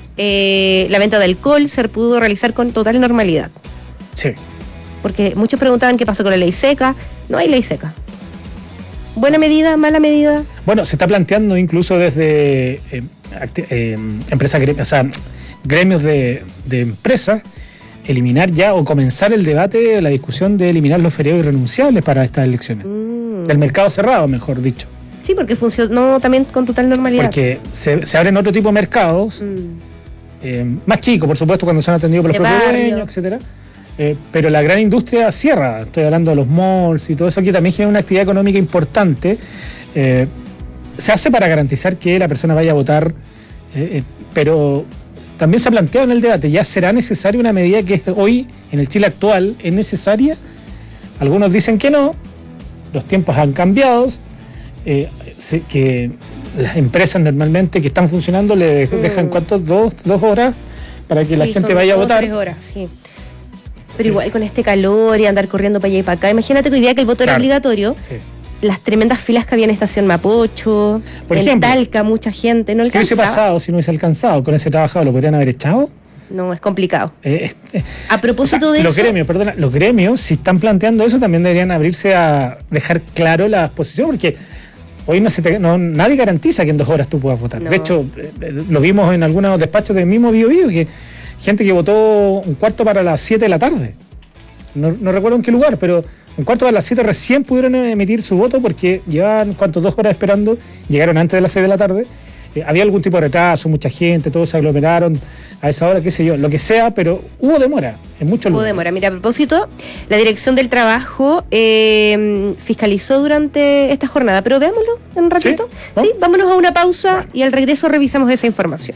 eh, la venta de alcohol se pudo realizar con total normalidad. Sí. Porque muchos preguntaban qué pasó con la ley seca. No hay ley seca. ¿Buena medida? ¿Mala medida? Bueno, se está planteando incluso desde eh, eh, empresas, o sea, gremios de, de empresas, eliminar ya o comenzar el debate, la discusión de eliminar los feriados irrenunciables para estas elecciones. Mm. Del mercado cerrado, mejor dicho. Sí, porque funcionó también con total normalidad. Porque se, se abren otro tipo de mercados, mm. eh, más chicos, por supuesto, cuando son atendidos por los de propios barrio. dueños, etcétera. Eh, pero la gran industria cierra, estoy hablando de los malls y todo eso, que también genera una actividad económica importante. Eh, se hace para garantizar que la persona vaya a votar, eh, eh, pero también se ha planteado en el debate, ¿ya será necesaria una medida que hoy, en el Chile actual, es necesaria? Algunos dicen que no, los tiempos han cambiado, eh, que las empresas normalmente que están funcionando le dejan, ¿cuántos? Dos, dos horas para que sí, la gente vaya a votar. Tres horas, sí. Pero igual con este calor y andar corriendo para allá y para acá. Imagínate que hoy día que el voto claro. era obligatorio, sí. las tremendas filas que había en Estación Mapocho, Por en ejemplo, Talca, mucha gente, no alcanzaba. ¿Qué hubiese pasado si no hubiese alcanzado con ese trabajador? ¿Lo podrían haber echado? No, es complicado. Eh, eh, a propósito o sea, de los eso... Gremios, perdona, los gremios, si están planteando eso, también deberían abrirse a dejar claro la posición, porque hoy no se te, no, nadie garantiza que en dos horas tú puedas votar. No. De hecho, eh, lo vimos en algunos despachos del mismo Bio Bio, que gente que votó un cuarto para las siete de la tarde. No, no recuerdo en qué lugar, pero un cuarto para las siete recién pudieron emitir su voto porque llevaban, ¿cuántos? Dos horas esperando, llegaron antes de las seis de la tarde. Eh, había algún tipo de retraso, mucha gente, todos se aglomeraron a esa hora, qué sé yo, lo que sea, pero hubo demora en muchos lugares. Hubo demora. Mira, a propósito, la Dirección del Trabajo eh, fiscalizó durante esta jornada, pero veámoslo en un ratito. Sí, ¿no? Sí, vámonos a una pausa bueno. y al regreso revisamos esa información.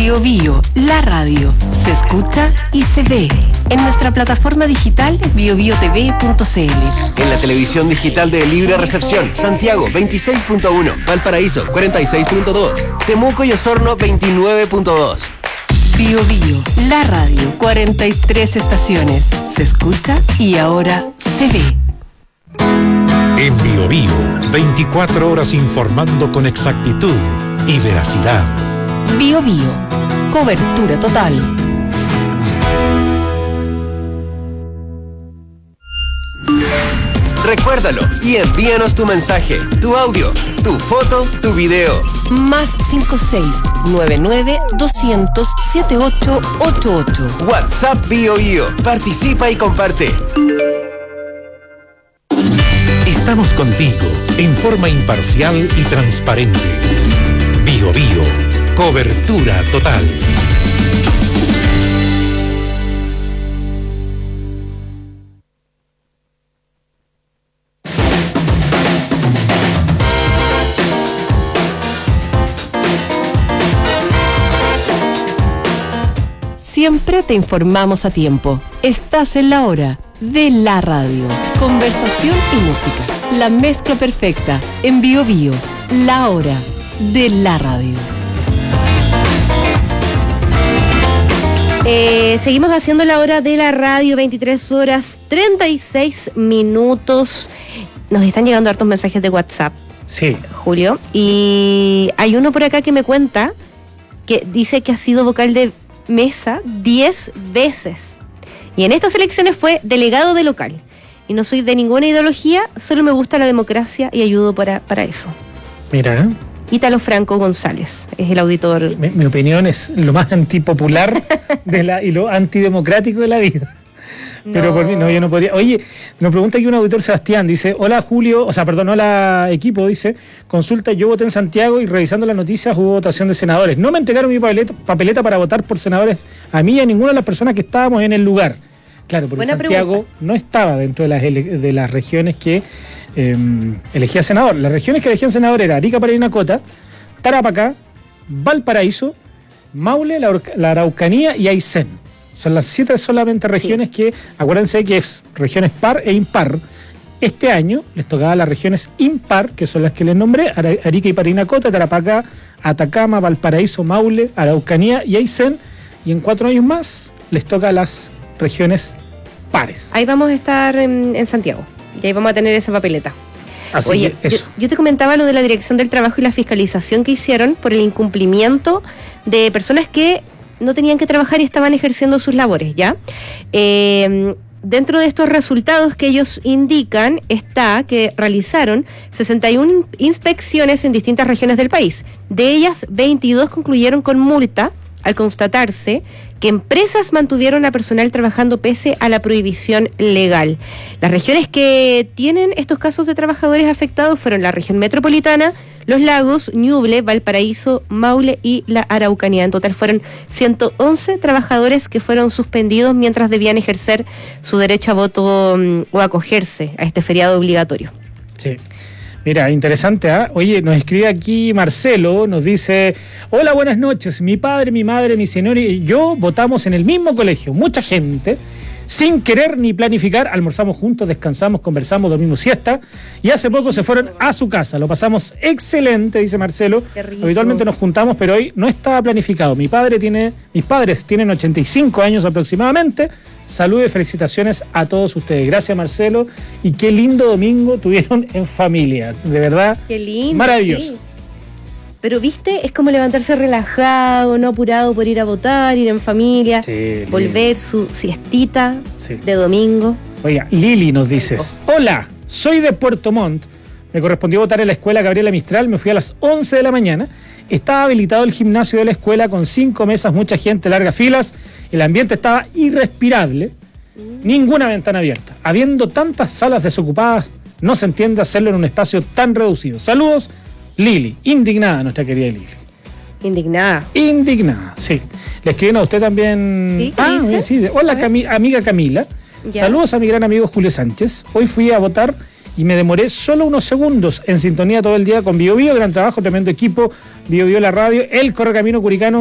Bio Bio, la radio. Se escucha y se ve. En nuestra plataforma digital bio bio t v punto c l. En la televisión digital de Libre Recepción, Santiago veintiséis punto uno, Valparaíso cuarenta y seis punto dos, Temuco y Osorno veintinueve punto dos. Bio Bio, la radio. cuarenta y tres estaciones. Se escucha y ahora se ve. En Bio Bio, veinticuatro horas informando con exactitud y veracidad. Bio Bio, cobertura total. Recuérdalo y envíanos tu mensaje, tu audio, tu foto, tu video. Más cinco seis nueve nueve dos cero cero siete ocho ocho ocho. WhatsApp Bio Bio. Participa y comparte. Estamos contigo en forma imparcial y transparente. Bio Bio, cobertura total. Siempre te informamos a tiempo. Estás en la hora de la radio. Conversación y música. La mezcla perfecta. En Bio Bio. La hora de la radio. Eh, seguimos haciendo la hora de la radio, veintitrés horas treinta y seis minutos. Nos están llegando hartos mensajes de WhatsApp. Sí. Julio. Y hay uno por acá que me cuenta que dice que ha sido vocal de mesa diez veces. Y en estas elecciones fue delegado de local. Y no soy de ninguna ideología, solo me gusta la democracia y ayudo para, para eso. Mira. Ítalo Franco González es el auditor. Mi, mi opinión es lo más antipopular de la, y lo antidemocrático de la vida. No. Pero por mí, no, yo no podría. Oye, nos pregunta aquí un auditor, Sebastián, dice, hola Julio, o sea, perdón, hola equipo, dice, consulta, yo voté en Santiago y revisando las noticias hubo votación de senadores. No me entregaron mi papeleta, papeleta para votar por senadores a mí y a ninguna de las personas que estábamos en el lugar. Claro, porque Buena Santiago pregunta. No estaba dentro de las, ele- de las regiones que eh, elegía senador. Las regiones que elegían senador eran Arica, Parinacota, Tarapacá, Valparaíso, Maule, la, Or- la Araucanía y Aysén. Son las siete solamente regiones sí. que, acuérdense que es regiones par e impar. Este año les tocaba las regiones impar, que son las que les nombré, Arica y Parinacota, Tarapacá, Atacama, Valparaíso, Maule, Araucanía y Aysén. Y en cuatro años más les toca a las regiones pares. Ahí vamos a estar en, en Santiago y ahí vamos a tener esa papeleta. Así Oye, que eso. Yo, yo te comentaba lo de la Dirección del Trabajo y la fiscalización que hicieron por el incumplimiento de personas que no tenían que trabajar y estaban ejerciendo sus labores, ¿ya? Eh, dentro de estos resultados que ellos indican está que realizaron sesenta y una inspecciones en distintas regiones del país. De ellas, veintidós concluyeron con multa al constatarse que empresas mantuvieron a personal trabajando pese a la prohibición legal. Las regiones que tienen estos casos de trabajadores afectados fueron la región metropolitana, Los Lagos, Ñuble, Valparaíso, Maule y la Araucanía. En total fueron ciento once trabajadores que fueron suspendidos mientras debían ejercer su derecho a voto um, o acogerse a este feriado obligatorio. Sí. Mira, interesante, ¿eh? Oye, nos escribe aquí Marcelo, nos dice, hola, buenas noches, mi padre, mi madre, mi señor y yo votamos en el mismo colegio, mucha gente, sin querer ni planificar, almorzamos juntos, descansamos, conversamos, dormimos siesta, y hace poco se fueron a su casa, lo pasamos excelente, dice Marcelo, habitualmente nos juntamos, pero hoy no estaba planificado, mi padre tiene, mis padres tienen ochenta y cinco años aproximadamente, saludos y felicitaciones a todos ustedes. Gracias, Marcelo. Y qué lindo domingo tuvieron en familia. De verdad, qué lindo, maravilloso. Sí. Pero, viste, es como levantarse relajado, no apurado por ir a votar, ir en familia, sí, volver su siestita sí. de domingo. Oiga, Lili nos dices, hola, soy de Puerto Montt. Me correspondió votar en la escuela Gabriela Mistral, me fui a las once de la mañana. Estaba habilitado el gimnasio de la escuela con cinco mesas, mucha gente, largas filas. El ambiente estaba irrespirable. Mm. Ninguna ventana abierta. Habiendo tantas salas desocupadas, no se entiende hacerlo en un espacio tan reducido. Saludos, Lili. Indignada nuestra querida Lili. Indignada. Indignada, sí. Le escriben a usted también. ¿Sí? ¿Qué ah, dice? Sí. Hola, Cami- amiga Camila. Ya. Saludos a mi gran amigo Julio Sánchez. Hoy fui a votar y me demoré solo unos segundos en sintonía todo el día con Bio Bio, gran trabajo, tremendo equipo, Bio Bio la radio, el Correcamino Curicano,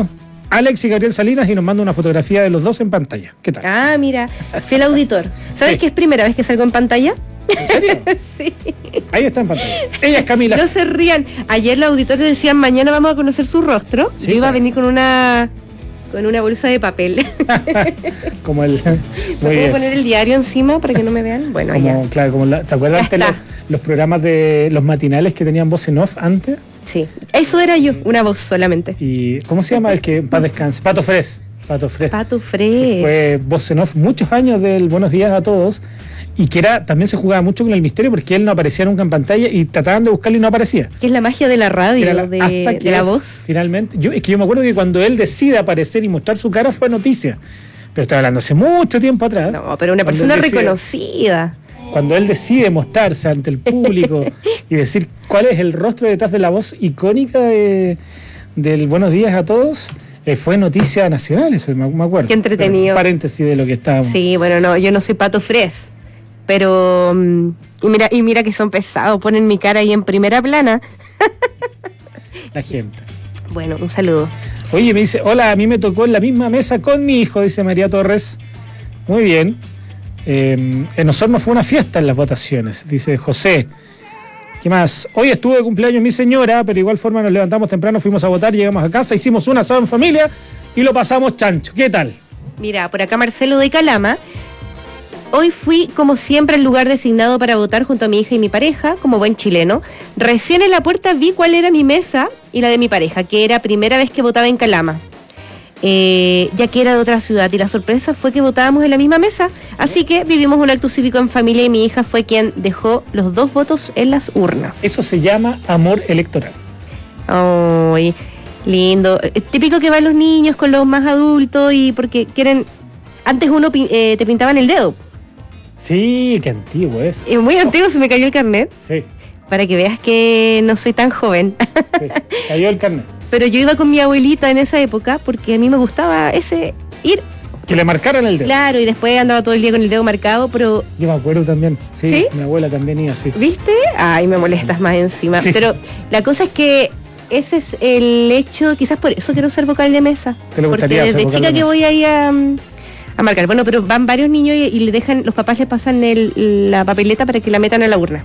Alex y Gabriel Salinas y nos manda una fotografía de los dos en pantalla. ¿Qué tal? Ah, mira, fiel auditor. ¿Sabes Sí. que es primera vez que salgo en pantalla? ¿En serio? Sí. Ahí está en pantalla. Ella es Camila. No se rían. Ayer los auditores decían, mañana vamos a conocer su rostro. Sí, Yo iba claro. a venir con una con una bolsa de papel. Como el. ¿Me Muy puedo bien. poner el diario encima para que no me vean? Bueno, Como, ya. claro, como la, ¿se acuerdan Ya antes los, está. los programas de los matinales que tenían voz en off antes? Sí. Eso era yo, una voz solamente. Y ¿cómo se llama el que en paz descanse? Pato Fres. Pato Fres. Pato Que Fres. fue voz en off muchos años del Buenos Días a Todos y que era también se jugaba mucho con el misterio porque él no aparecía nunca en pantalla y trataban de buscarlo y no aparecía. Que es la magia de la radio, Era la- de, hasta de que la voz. Finalmente, yo, es que yo me acuerdo que cuando él decide aparecer y mostrar su cara fue noticia. Pero estoy hablando hace mucho tiempo atrás. No, pero una Cuando persona él decide- reconocida. Cuando él decide mostrarse ante el público y decir cuál es el rostro detrás de la voz icónica de, del Buenos Días a Todos, eh, fue noticia nacional, eso me, me acuerdo. Qué entretenido. Pero, paréntesis de lo que estábamos. Sí, bueno, no, yo no soy Pato Fres. Pero. mm, Y mira, y mira que son pesados, ponen mi cara ahí en primera plana. La gente. Bueno, un saludo. Oye, me dice, hola, a mí me tocó en la misma mesa con mi hijo, dice María Torres. Muy bien. Eh, en Osorno fue una fiesta en las votaciones, dice José. ¿Qué más? Hoy estuvo de cumpleaños mi señora, pero de igual forma nos levantamos temprano, fuimos a votar, llegamos a casa, hicimos un asado en familia y lo pasamos chancho. ¿Qué tal? Mira, por acá Marcelo de Calama. Hoy fui, como siempre, al lugar designado para votar junto a mi hija y mi pareja, como buen chileno. Recién en la puerta vi cuál era mi mesa y la de mi pareja, que era primera vez que votaba en Calama. Eh, ya que era de otra ciudad, y la sorpresa fue que votábamos en la misma mesa, así que vivimos un acto cívico en familia y mi hija fue quien dejó los dos votos en las urnas. Eso se llama amor electoral. Ay, lindo. Eh, Típico que van los niños con los más adultos y porque quieren... Antes uno pin- eh, te pintaban el dedo. Sí, qué antiguo es. Es muy antiguo, se me cayó el carnet. Sí, Para que veas que no soy tan joven. sí. Cayó el carnet. Pero yo iba con mi abuelita en esa época porque a mí me gustaba ese ir. Que le marcaran el dedo. Claro, y después andaba todo el día con el dedo marcado, pero Yo me acuerdo también. Sí, ¿Sí? mi abuela también iba así. ¿viste? Ay, me molestas más encima. Sí. Pero la cosa es que ese es el hecho, quizás por eso quiero ser vocal de mesa. ¿Te le gustaría Porque ser desde vocal chica de que mesa? voy ahí a, a marcar. Bueno, pero van varios niños y, y le dejan, los papás les pasan el- la papeleta para que la metan a la urna.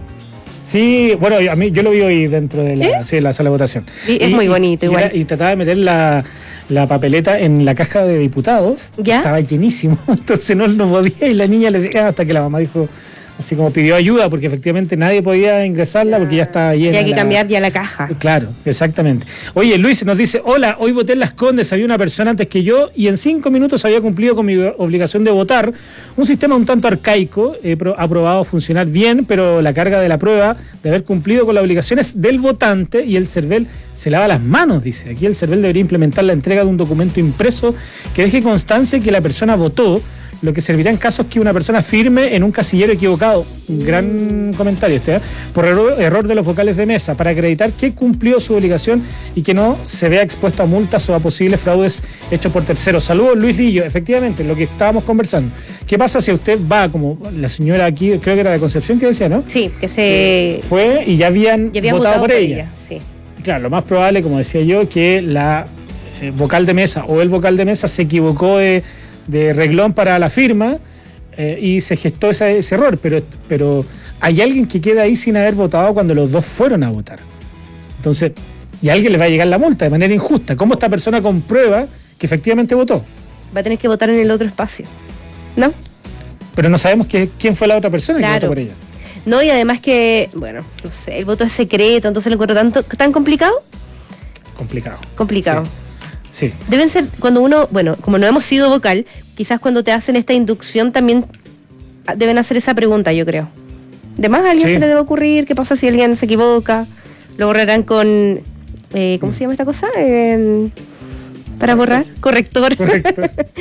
Sí, bueno, a mí yo lo vi hoy dentro de la, sí, de la sala de votación. Sí, es muy bonito, y igual. era- y trataba de meter la, la papeleta en la caja de diputados. ¿Ya? Estaba llenísimo, entonces no, no podía y la niña le decía hasta que la mamá dijo, así como pidió ayuda porque efectivamente nadie podía ingresarla porque ya estaba llena. Y hay que la- cambiar ya la caja. Claro, exactamente. Oye, Luis nos dice, hola, hoy voté en Las Condes, había una persona antes que yo y en cinco minutos había cumplido con mi obligación de votar. Un sistema un tanto arcaico, he pro- aprobado a funcionar bien, pero la carga de la prueba de haber cumplido con las obligaciones del votante y el CERVEL se lava las manos, dice. Aquí el CERVEL debería implementar la entrega de un documento impreso que deje constancia que la persona votó, lo que servirá en casos que una persona firme en un casillero equivocado. Un gran comentario este, ¿eh? Por error, error de los vocales de mesa, para acreditar que cumplió su obligación y que no se vea expuesto a multas o a posibles fraudes hechos por terceros. Saludos, Luis Lillo. Efectivamente, lo que estábamos conversando. ¿Qué pasa si usted va, como la señora aquí, creo que era de Concepción que decía, ¿no? Sí, que se... Fue y ya habían, ya habían votado, por ella. Sí. Claro, lo más probable, como decía yo, que la eh, vocal de mesa o el vocal de mesa se equivocó de, de reglón para la firma eh, y se gestó ese, ese error, pero, pero hay alguien que queda ahí sin haber votado cuando los dos fueron a votar. Entonces, y a alguien le va a llegar la multa de manera injusta. ¿Cómo esta persona comprueba que efectivamente votó? Va a tener que votar en el otro espacio, ¿no? Pero no sabemos que, quién fue la otra persona que Claro. votó por ella. No, y además que, bueno, no sé, el voto es secreto, entonces lo encuentro tanto, tan complicado. Complicado. Complicado. Sí. Deben ser, cuando uno, bueno, como no hemos sido vocal, quizás cuando te hacen esta inducción también deben hacer esa pregunta, yo creo. De más a alguien Sí. se le debe ocurrir, ¿qué pasa si alguien se equivoca? Lo borrarán con, eh, ¿cómo se llama esta cosa? Eh, para borrar, corrector. Correcto.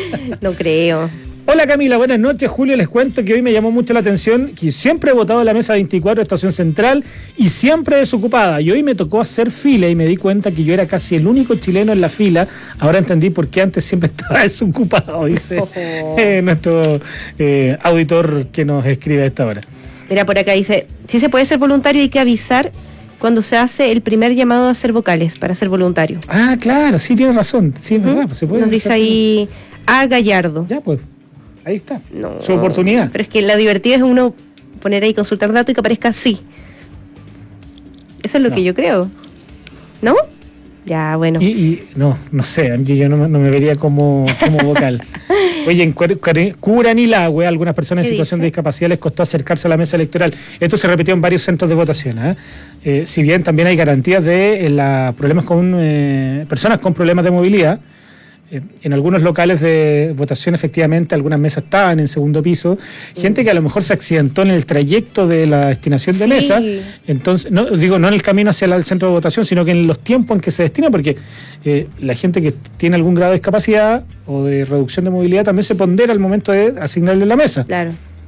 No creo. Hola Camila, buenas noches. Julio, les cuento que hoy me llamó mucho la atención que siempre he votado en la mesa veinticuatro de Estación Central y siempre desocupada. Y hoy me tocó hacer fila y me di cuenta que yo era casi el único chileno en la fila. Ahora entendí por qué antes siempre estaba desocupado, dice eh, nuestro eh, auditor que nos escribe a esta hora. Mira, por acá dice, si se puede ser voluntario hay que avisar cuando se hace el primer llamado a ser vocales, para ser voluntario. Ah, claro, sí, tienes razón. Sí, es ¿Mm? verdad. Pues se puede Nos dice hacer... ahí A. Gallardo. Ya, pues, ahí está. No, su oportunidad. Pero es que lo divertido es uno poner ahí consultar datos y que aparezca así. Eso es lo no. que yo creo. ¿No? Ya, bueno. Y, y no, no sé, yo, yo no, me- no me vería como, como vocal. Oye, en Cuar- Cuar- Curanilahue, algunas personas en ¿Qué situación dice? de discapacidad les costó acercarse a la mesa electoral. Esto se repitió en varios centros de votación. ¿eh? Eh, si bien también hay garantías de eh, la- problemas con eh, personas con problemas de movilidad, eh, en algunos locales de votación efectivamente algunas mesas estaban en segundo piso, gente que a lo mejor se accidentó en el trayecto de la destinación de Sí. mesa, entonces, no digo no en el camino hacia el centro de votación, sino que en los tiempos en que se destina, porque eh, la gente que tiene algún grado de discapacidad o de reducción de movilidad también se pondera al momento de asignarle la mesa. Claro.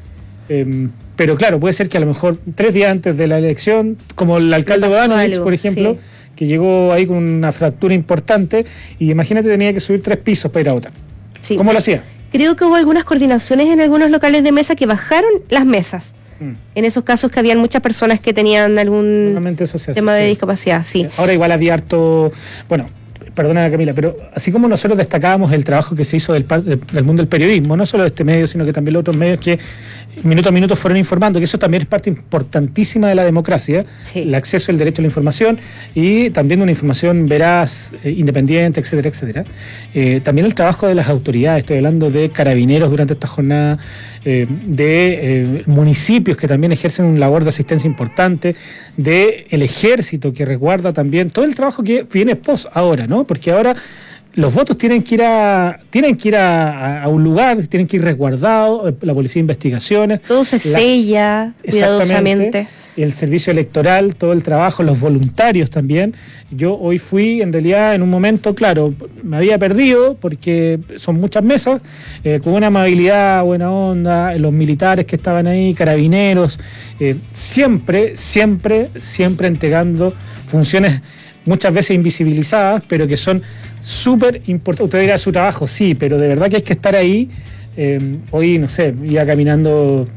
Eh, pero claro, puede ser que a lo mejor tres días antes de la elección, como el alcalde pasó Bodanovich, algo, por ejemplo, sí. que llegó ahí con una fractura importante y imagínate tenía que subir tres pisos para ir a votar. Sí. ¿Cómo lo hacía? Creo que hubo algunas coordinaciones en algunos locales de mesa que bajaron las mesas. Mm. En esos casos que habían muchas personas que tenían algún Normalmente eso se hace, tema de sí. discapacidad, sí. Ahora igual había harto, bueno, perdona Camila, pero así como nosotros destacábamos el trabajo que se hizo del, par- del mundo del periodismo, no solo de este medio, sino que también los otros medios que minuto a minuto fueron informando, que eso también es parte importantísima de la democracia, Sí. el acceso al derecho a la información y también una información veraz, eh, independiente, etcétera, etcétera. Eh, también el trabajo de las autoridades, estoy hablando de carabineros durante esta jornada, eh, de eh, municipios que también ejercen una labor de asistencia importante, de el ejército que resguarda también, todo el trabajo que viene post ahora, ¿no? Porque ahora los votos tienen que ir a tienen que ir a, a- a un lugar, tienen que ir resguardados, eh, la policía de investigaciones. Todo se la- sella cuidadosamente. el servicio electoral, todo el trabajo, los voluntarios también. Yo hoy fui, en realidad, en un momento, claro, me había perdido porque son muchas mesas, eh, con una amabilidad, buena onda, los militares que estaban ahí, carabineros, eh, siempre, siempre, siempre entregando funciones muchas veces invisibilizadas, pero que son súper importantes. Usted dirá su trabajo, sí, pero de verdad que hay que estar ahí. Eh, hoy, no sé, iba caminando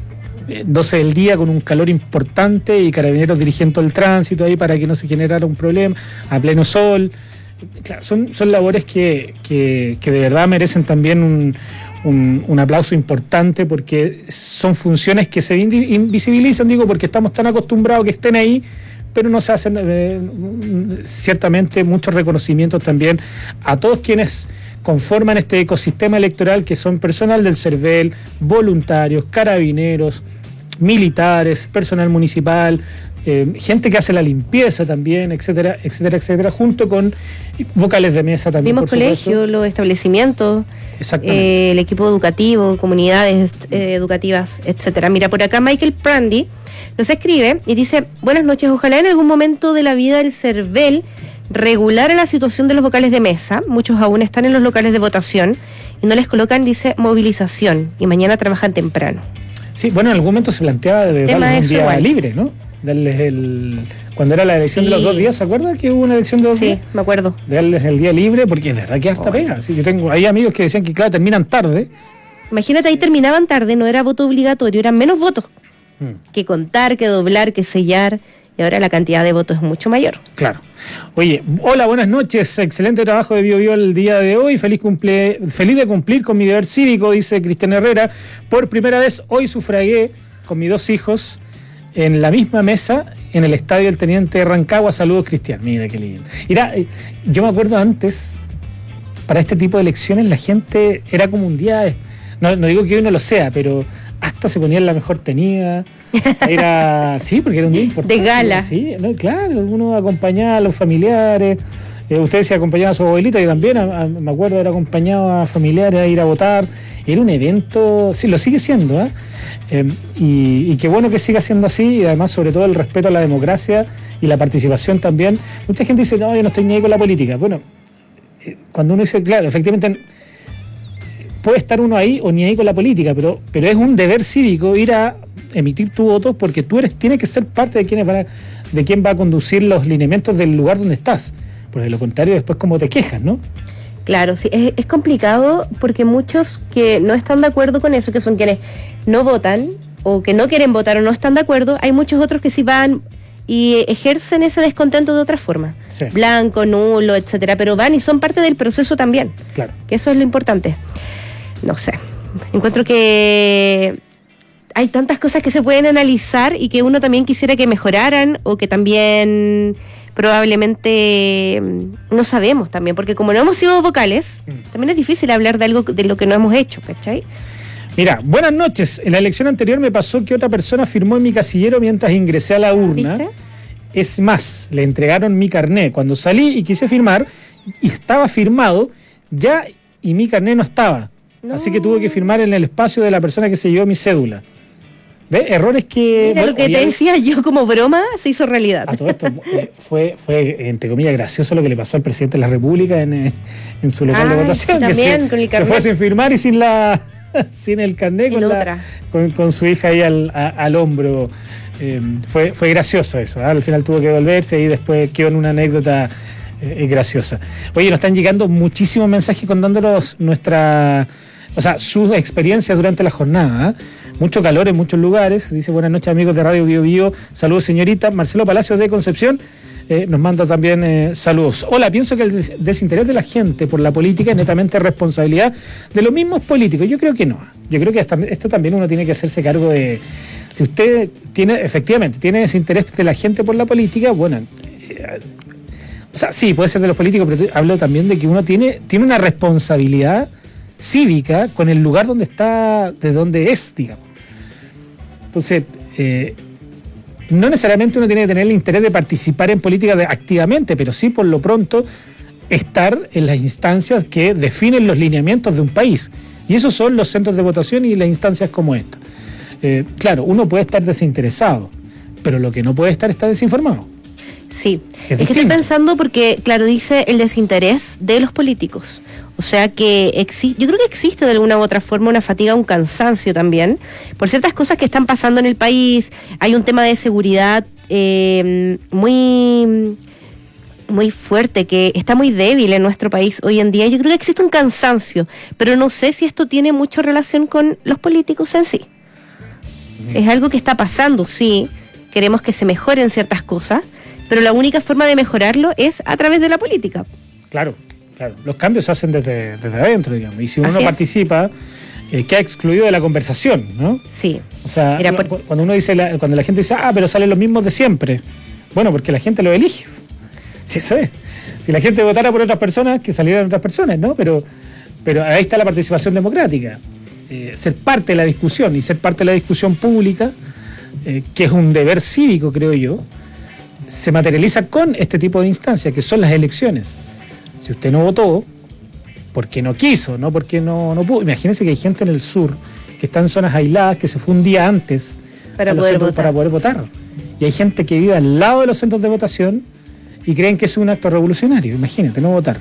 doce del día con un calor importante y carabineros dirigiendo el tránsito ahí para que no se generara un problema, a pleno sol. Claro, son, son labores que, que, que de verdad merecen también un, un, un aplauso importante porque son funciones que se indi- invisibilizan, digo, porque estamos tan acostumbrados que estén ahí, pero no se hacen eh, ciertamente muchos reconocimientos también a todos quienes conforman este ecosistema electoral, que son personal del CERVEL, voluntarios, carabineros, militares, personal municipal, eh, gente que hace la limpieza también, etcétera, etcétera, etcétera, junto con vocales de mesa también. Mismos por supuesto. colegios, los establecimientos, Exactamente. eh, el equipo educativo, comunidades eh, educativas, etcétera. Mira, por acá Michael Prandi nos escribe y dice: buenas noches, ojalá en algún momento de la vida el CERVEL regulara la situación de los vocales de mesa. Muchos aún están en los locales de votación y no les colocan, dice, movilización, y mañana trabajan temprano. Sí, bueno, en algún momento se planteaba de Tema darles un eso día igual. libre, ¿no? Darles el... Cuando era la elección Sí. de los dos días, ¿se acuerda que hubo una elección de dos Sí, días? me acuerdo. De darles el día libre, porque de verdad que hasta pega. Sí, yo tengo, hay amigos que decían que, claro, terminan tarde. Imagínate, ahí terminaban tarde, no era voto obligatorio, eran menos votos Mm. que contar, que doblar, que sellar, y ahora la cantidad de votos es mucho mayor. Claro. Oye, hola, buenas noches. Excelente trabajo de Bio Bio el día de hoy. Feliz cumple, feliz de cumplir con mi deber cívico, dice Cristian Herrera. Por primera vez hoy sufragué con mis dos hijos en la misma mesa en el estadio del Teniente de Rancagua. Saludos, Cristian. Mira qué lindo. Mira, eh, yo me acuerdo antes, para este tipo de elecciones, la gente era como un día, eh, no, no digo que hoy no lo sea, pero hasta se ponía en la mejor tenida. Era, sí, porque era un día importante. De gala. Sí, no, claro, uno acompañaba a los familiares. Eh, usted se acompañaba a su abuelita, y también, a- a- me acuerdo, era acompañado a familiares a ir a votar. Era un evento, sí, lo sigue siendo, ¿eh? Eh, y, y qué bueno que siga siendo así, y además, sobre todo, el respeto a la democracia y la participación también. Mucha gente dice, no, yo no estoy ni ahí con la política. Bueno, eh, cuando uno dice, claro, efectivamente, puede estar uno ahí o ni ahí con la política, pero, pero es un deber cívico ir a emitir tu voto, porque tú eres, tienes que ser parte de quienes van a, de quién va a conducir los lineamientos del lugar donde estás. Porque de lo contrario, después como te quejas, ¿no? Claro, sí, es, es complicado porque muchos que no están de acuerdo con eso, que son quienes no votan o que no quieren votar o no están de acuerdo, hay muchos otros que sí van y ejercen ese descontento de otra forma. Sí. Blanco, nulo, etcétera, pero van y son parte del proceso también. Claro. Que eso es lo importante. No sé. Encuentro que hay tantas cosas que se pueden analizar y que uno también quisiera que mejoraran o que también probablemente no sabemos también, porque como no hemos sido vocales, mm. también es difícil hablar de algo de lo que no hemos hecho, ¿cachai? Mira, buenas noches. En la elección anterior me pasó que otra persona firmó en mi casillero mientras ingresé a la urna. ¿Viste? Es más, le entregaron mi carné. Cuando salí y quise firmar, y estaba firmado ya y mi carné no estaba. No. Así que tuve que firmar en el espacio de la persona que se llevó mi cédula. ¿Ves? Errores que... Mira, bueno, lo que te decía yo como broma se hizo realidad. A todo esto eh, fue, fue, entre comillas, gracioso lo que le pasó al presidente de la República en, eh, en su local ah, de votación. Sí, también, se, con el carnet. Se fue sin firmar y sin la sin el carnet, con, la, con, con su hija ahí al, a, al hombro. Eh, fue, fue gracioso eso. ¿eh? Al final tuvo que volverse y después quedó en una anécdota eh, graciosa. Oye, nos están llegando muchísimos mensajes contándonos nuestra... O sea, sus experiencias durante la jornada. ¿eh? Mucho calor en muchos lugares. Dice, buenas noches amigos de Radio Bio Bio. Saludos señorita. Marcelo Palacios de Concepción eh, nos manda también eh, saludos. Hola, pienso que el des- desinterés de la gente por la política es netamente responsabilidad de los mismos políticos. Yo creo que no. Yo creo que hasta esto también uno tiene que hacerse cargo de... Si usted tiene, efectivamente, tiene desinterés de la gente por la política, bueno... Eh, o sea, sí, puede ser de los políticos, pero hablo también de que uno tiene, tiene una responsabilidad cívica con el lugar donde está, de donde es, digamos. Entonces, eh, no necesariamente uno tiene que tener el interés de participar en política de, activamente, pero sí por lo pronto estar en las instancias que definen los lineamientos de un país. Y esos son los centros de votación y las instancias como esta. Eh, claro, uno puede estar desinteresado, pero lo que no puede estar está desinformado. Sí, es, es que estoy pensando porque, claro, dice el desinterés de los políticos. O sea que existe, yo creo que existe de alguna u otra forma una fatiga, un cansancio también, por ciertas cosas que están pasando en el país. Hay un tema de seguridad eh, muy, muy fuerte, que está muy débil en nuestro país hoy en día. Yo creo que existe un cansancio, pero no sé si esto tiene mucha relación con los políticos en sí. Es algo que está pasando, sí, queremos que se mejoren ciertas cosas, pero la única forma de mejorarlo es a través de la política. Claro. Claro, los cambios se hacen desde, desde adentro, digamos, y si uno Así no es. participa, eh, queda excluido de la conversación, ¿no? Sí. O sea, Era por... por... cuando uno dice, la, cuando la gente dice, ah, pero salen los mismos de siempre, bueno, porque la gente lo elige. Sí, eso es. Si la gente votara por otras personas, que salieran otras personas, ¿no? Pero, pero ahí está la participación democrática, eh, ser parte de la discusión y ser parte de la discusión pública, eh, que es un deber cívico, creo yo, se materializa con este tipo de instancias, que son las elecciones. Si usted no votó, porque no quiso, no porque no, no pudo. Imagínense que hay gente en el sur que está en zonas aisladas, que se fue un día antes para poder, centros, votar. para poder votar. Y hay gente que vive al lado de los centros de votación y creen que es un acto revolucionario. Imagínate, no votar.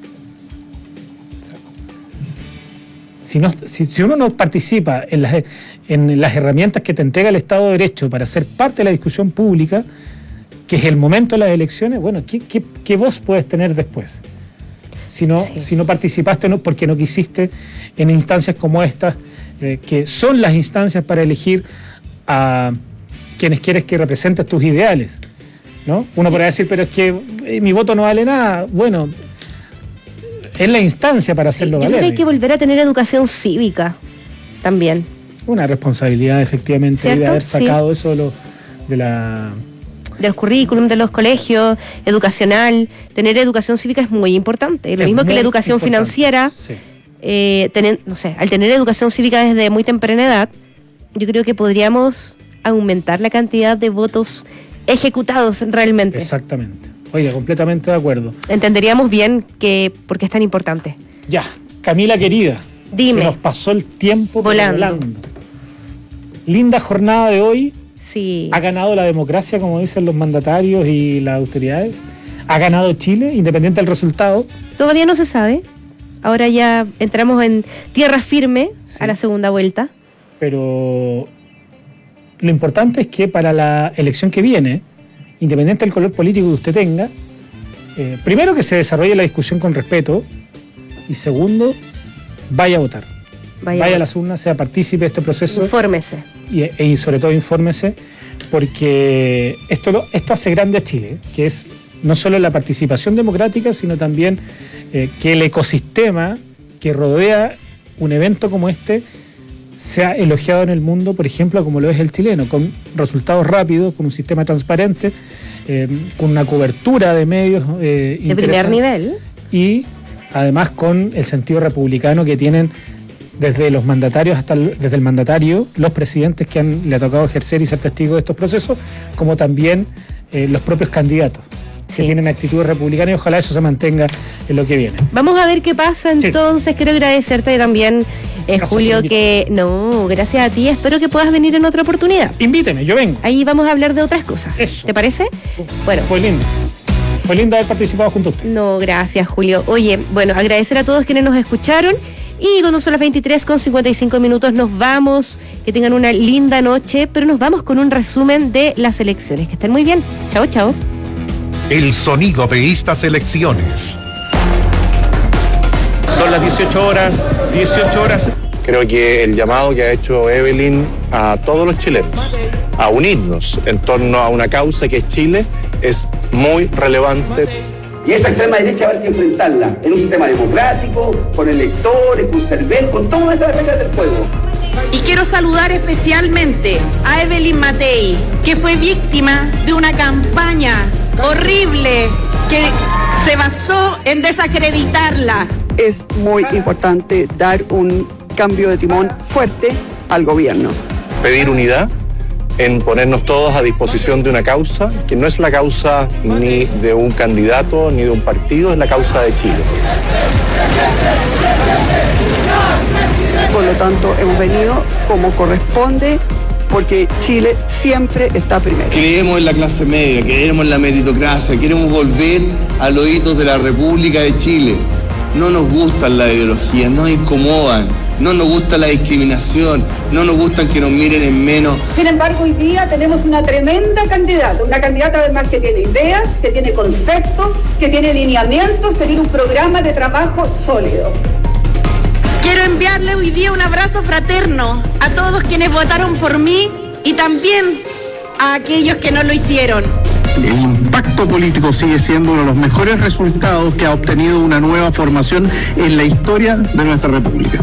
O sea, si, no, si, si uno no participa en las, en las herramientas que te entrega el Estado de Derecho para ser parte de la discusión pública, que es el momento de las elecciones, bueno, ¿qué, qué, qué voz puedes tener después? Si no, sí. si no participaste no, porque no quisiste en instancias como estas, eh, que son las instancias para elegir a quienes quieres que representen tus ideales, ¿no? Uno podría decir, pero es que eh, mi voto no vale nada. Bueno, es la instancia para sí, hacerlo yo valer. Yo creo que hay que volver a tener educación cívica también. Una responsabilidad, efectivamente, ¿cierto? de haber sacado sí. eso lo, de la... de los currículum de los colegios, educacional. Tener educación cívica es muy importante. Lo es mismo que la educación importante. financiera. Sí. Eh, tener, no sé, al tener educación cívica desde muy temprana edad, yo creo que podríamos aumentar la cantidad de votos ejecutados realmente. Exactamente. Oiga, completamente de acuerdo. Entenderíamos bien que por qué es tan importante. Ya, Camila querida. Dime. Se nos pasó el tiempo volando. volando. Linda jornada de hoy. Sí. Ha ganado la democracia, como dicen los mandatarios y las autoridades. Ha ganado Chile, independiente del resultado. Todavía no se sabe. Ahora ya entramos en tierra firme sí. a la segunda vuelta. Pero lo importante es que para la elección que viene, independiente del color político que usted tenga, eh, primero que se desarrolle la discusión con respeto y segundo, vaya a votar. Vaya, vaya a las urnas, sea partícipe de este proceso. Infórmese. Y, y sobre todo infórmese, porque esto, lo, esto hace grande a Chile, que es no solo la participación democrática, sino también eh, que el ecosistema que rodea un evento como este sea elogiado en el mundo, por ejemplo, como lo es el chileno, con resultados rápidos, con un sistema transparente, eh, con una cobertura de medios eh, de primer nivel, y además con el sentido republicano que tienen desde los mandatarios hasta el, desde el mandatario, los presidentes que han, le ha tocado ejercer y ser testigos de estos procesos, como también eh, los propios candidatos. Sí. Que tienen actitudes republicanas, y ojalá eso se mantenga en lo que viene. Vamos a ver qué pasa entonces. Sí. Quiero agradecerte también, eh, Julio, que... No, gracias a ti. Espero que puedas venir en otra oportunidad. Invíteme, yo vengo. Ahí vamos a hablar de otras cosas. Eso. ¿Te parece? Bueno. Fue lindo. Fue lindo haber participado junto a usted. No, gracias, Julio. Oye, bueno, agradecer a todos quienes nos escucharon. Y cuando son las veintitrés con cincuenta y cinco minutos nos vamos. Que tengan una linda noche, pero nos vamos con un resumen de las elecciones. Que estén muy bien. Chao, chao. El sonido de estas elecciones. Son las dieciocho horas, dieciocho horas. Creo que el llamado que ha hecho Evelyn a todos los chilenos a unirnos en torno a una causa que es Chile es muy relevante. Y esa extrema derecha hay que enfrentarla en un sistema democrático, con electores, con CERVEL, con todas esas reglas del juego. Y quiero saludar especialmente a Evelyn Matei, que fue víctima de una campaña horrible que se basó en desacreditarla. Es muy importante dar un cambio de timón fuerte al gobierno. Pedir unidad en ponernos todos a disposición de una causa que no es la causa ni de un candidato ni de un partido, es la causa de Chile. Por lo tanto, hemos venido como corresponde, porque Chile siempre está primero. Creemos en la clase media, creemos en la meritocracia, queremos volver a los hitos de la República de Chile. No nos gustan las ideologías, nos incomodan, no nos gusta la discriminación, no nos gustan que nos miren en menos. Sin embargo, hoy día tenemos una tremenda candidata, una candidata además que tiene ideas, que tiene conceptos, que tiene lineamientos, que tiene un programa de trabajo sólido. Quiero enviarle hoy día un abrazo fraterno a todos quienes votaron por mí y también a aquellos que no lo hicieron. El impacto político sigue siendo uno de los mejores resultados que ha obtenido una nueva formación en la historia de nuestra República.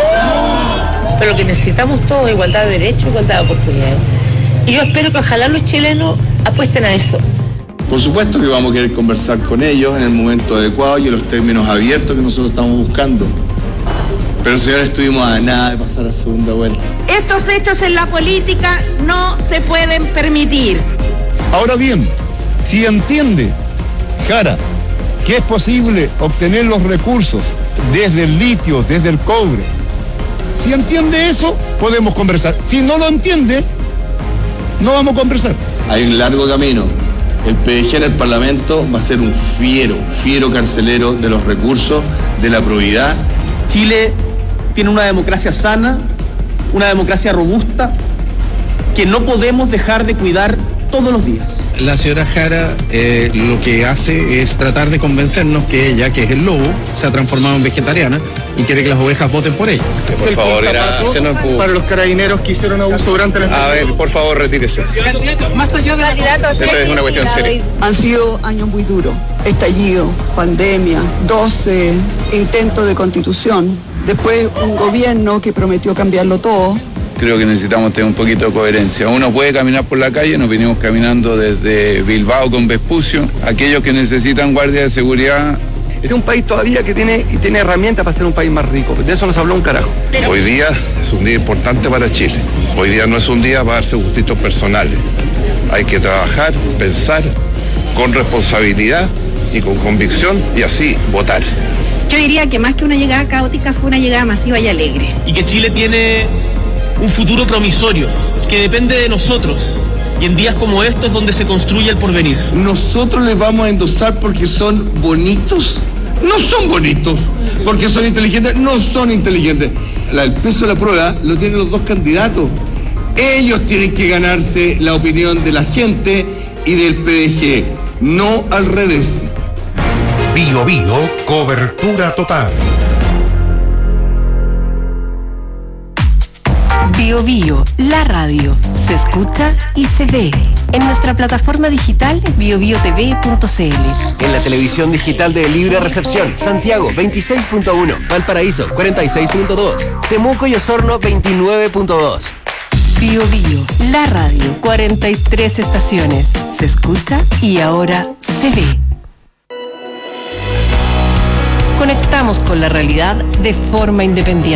Pero lo que necesitamos todos es igualdad de derechos, igualdad de oportunidades. Y yo espero que ojalá los chilenos apuesten a eso. Por supuesto que vamos a querer conversar con ellos en el momento adecuado y en los términos abiertos que nosotros estamos buscando. Pero señores, estuvimos a nada de pasar a segunda vuelta. Estos hechos en la política no se pueden permitir. Ahora bien, si entiende, Jara, que es posible obtener los recursos desde el litio, desde el cobre, si entiende eso, podemos conversar. Si no lo entiende, no vamos a conversar. Hay un largo camino. El P D G en el Parlamento va a ser un fiero, fiero carcelero de los recursos, de la probidad. Chile tiene una democracia sana, una democracia robusta, que no podemos dejar de cuidar todos los días. La señora Jara eh, lo que hace es tratar de convencernos que ella, que es el lobo, se ha transformado en vegetariana y quiere que las ovejas voten por ella. Por favor, era para los carabineros que hicieron abuso durante la... A ver, por favor, retírese. Más allá de la... Esto es una cuestión seria. Han sido años muy duros. Estallido, pandemia, doce intentos de constitución. Después un gobierno que prometió cambiarlo todo. Creo que necesitamos tener un poquito de coherencia. Uno puede caminar por la calle, nos venimos caminando desde Bilbao con Vespucio. Aquellos que necesitan guardia de seguridad. Este es un país todavía que tiene, y tiene herramientas para ser un país más rico. De eso nos habló un carajo. Hoy día es un día importante para Chile. Hoy día no es un día para darse gustitos personales. Hay que trabajar, pensar con responsabilidad y con convicción y así votar. Yo diría que más que una llegada caótica fue una llegada masiva y alegre. Y que Chile tiene un futuro promisorio que depende de nosotros. Y en días como estos es donde se construye el porvenir. ¿Nosotros les vamos a endosar porque son bonitos? No son bonitos. ¿Porque son inteligentes? No son inteligentes. La, el peso de la prueba lo tienen los dos candidatos. Ellos tienen que ganarse la opinión de la gente y del P D G, no al revés. Bio Bio, cobertura total. Bio Bio, la radio, se escucha y se ve. En nuestra plataforma digital bio bio t v punto c l. En la televisión digital de Libre Recepción, Santiago veintiséis punto uno, Valparaíso cuarenta y seis punto dos, Temuco y Osorno veintinueve punto dos. Bio Bio, la radio, cuarenta y tres estaciones. Se escucha y ahora se ve. Conectamos con la realidad de forma independiente.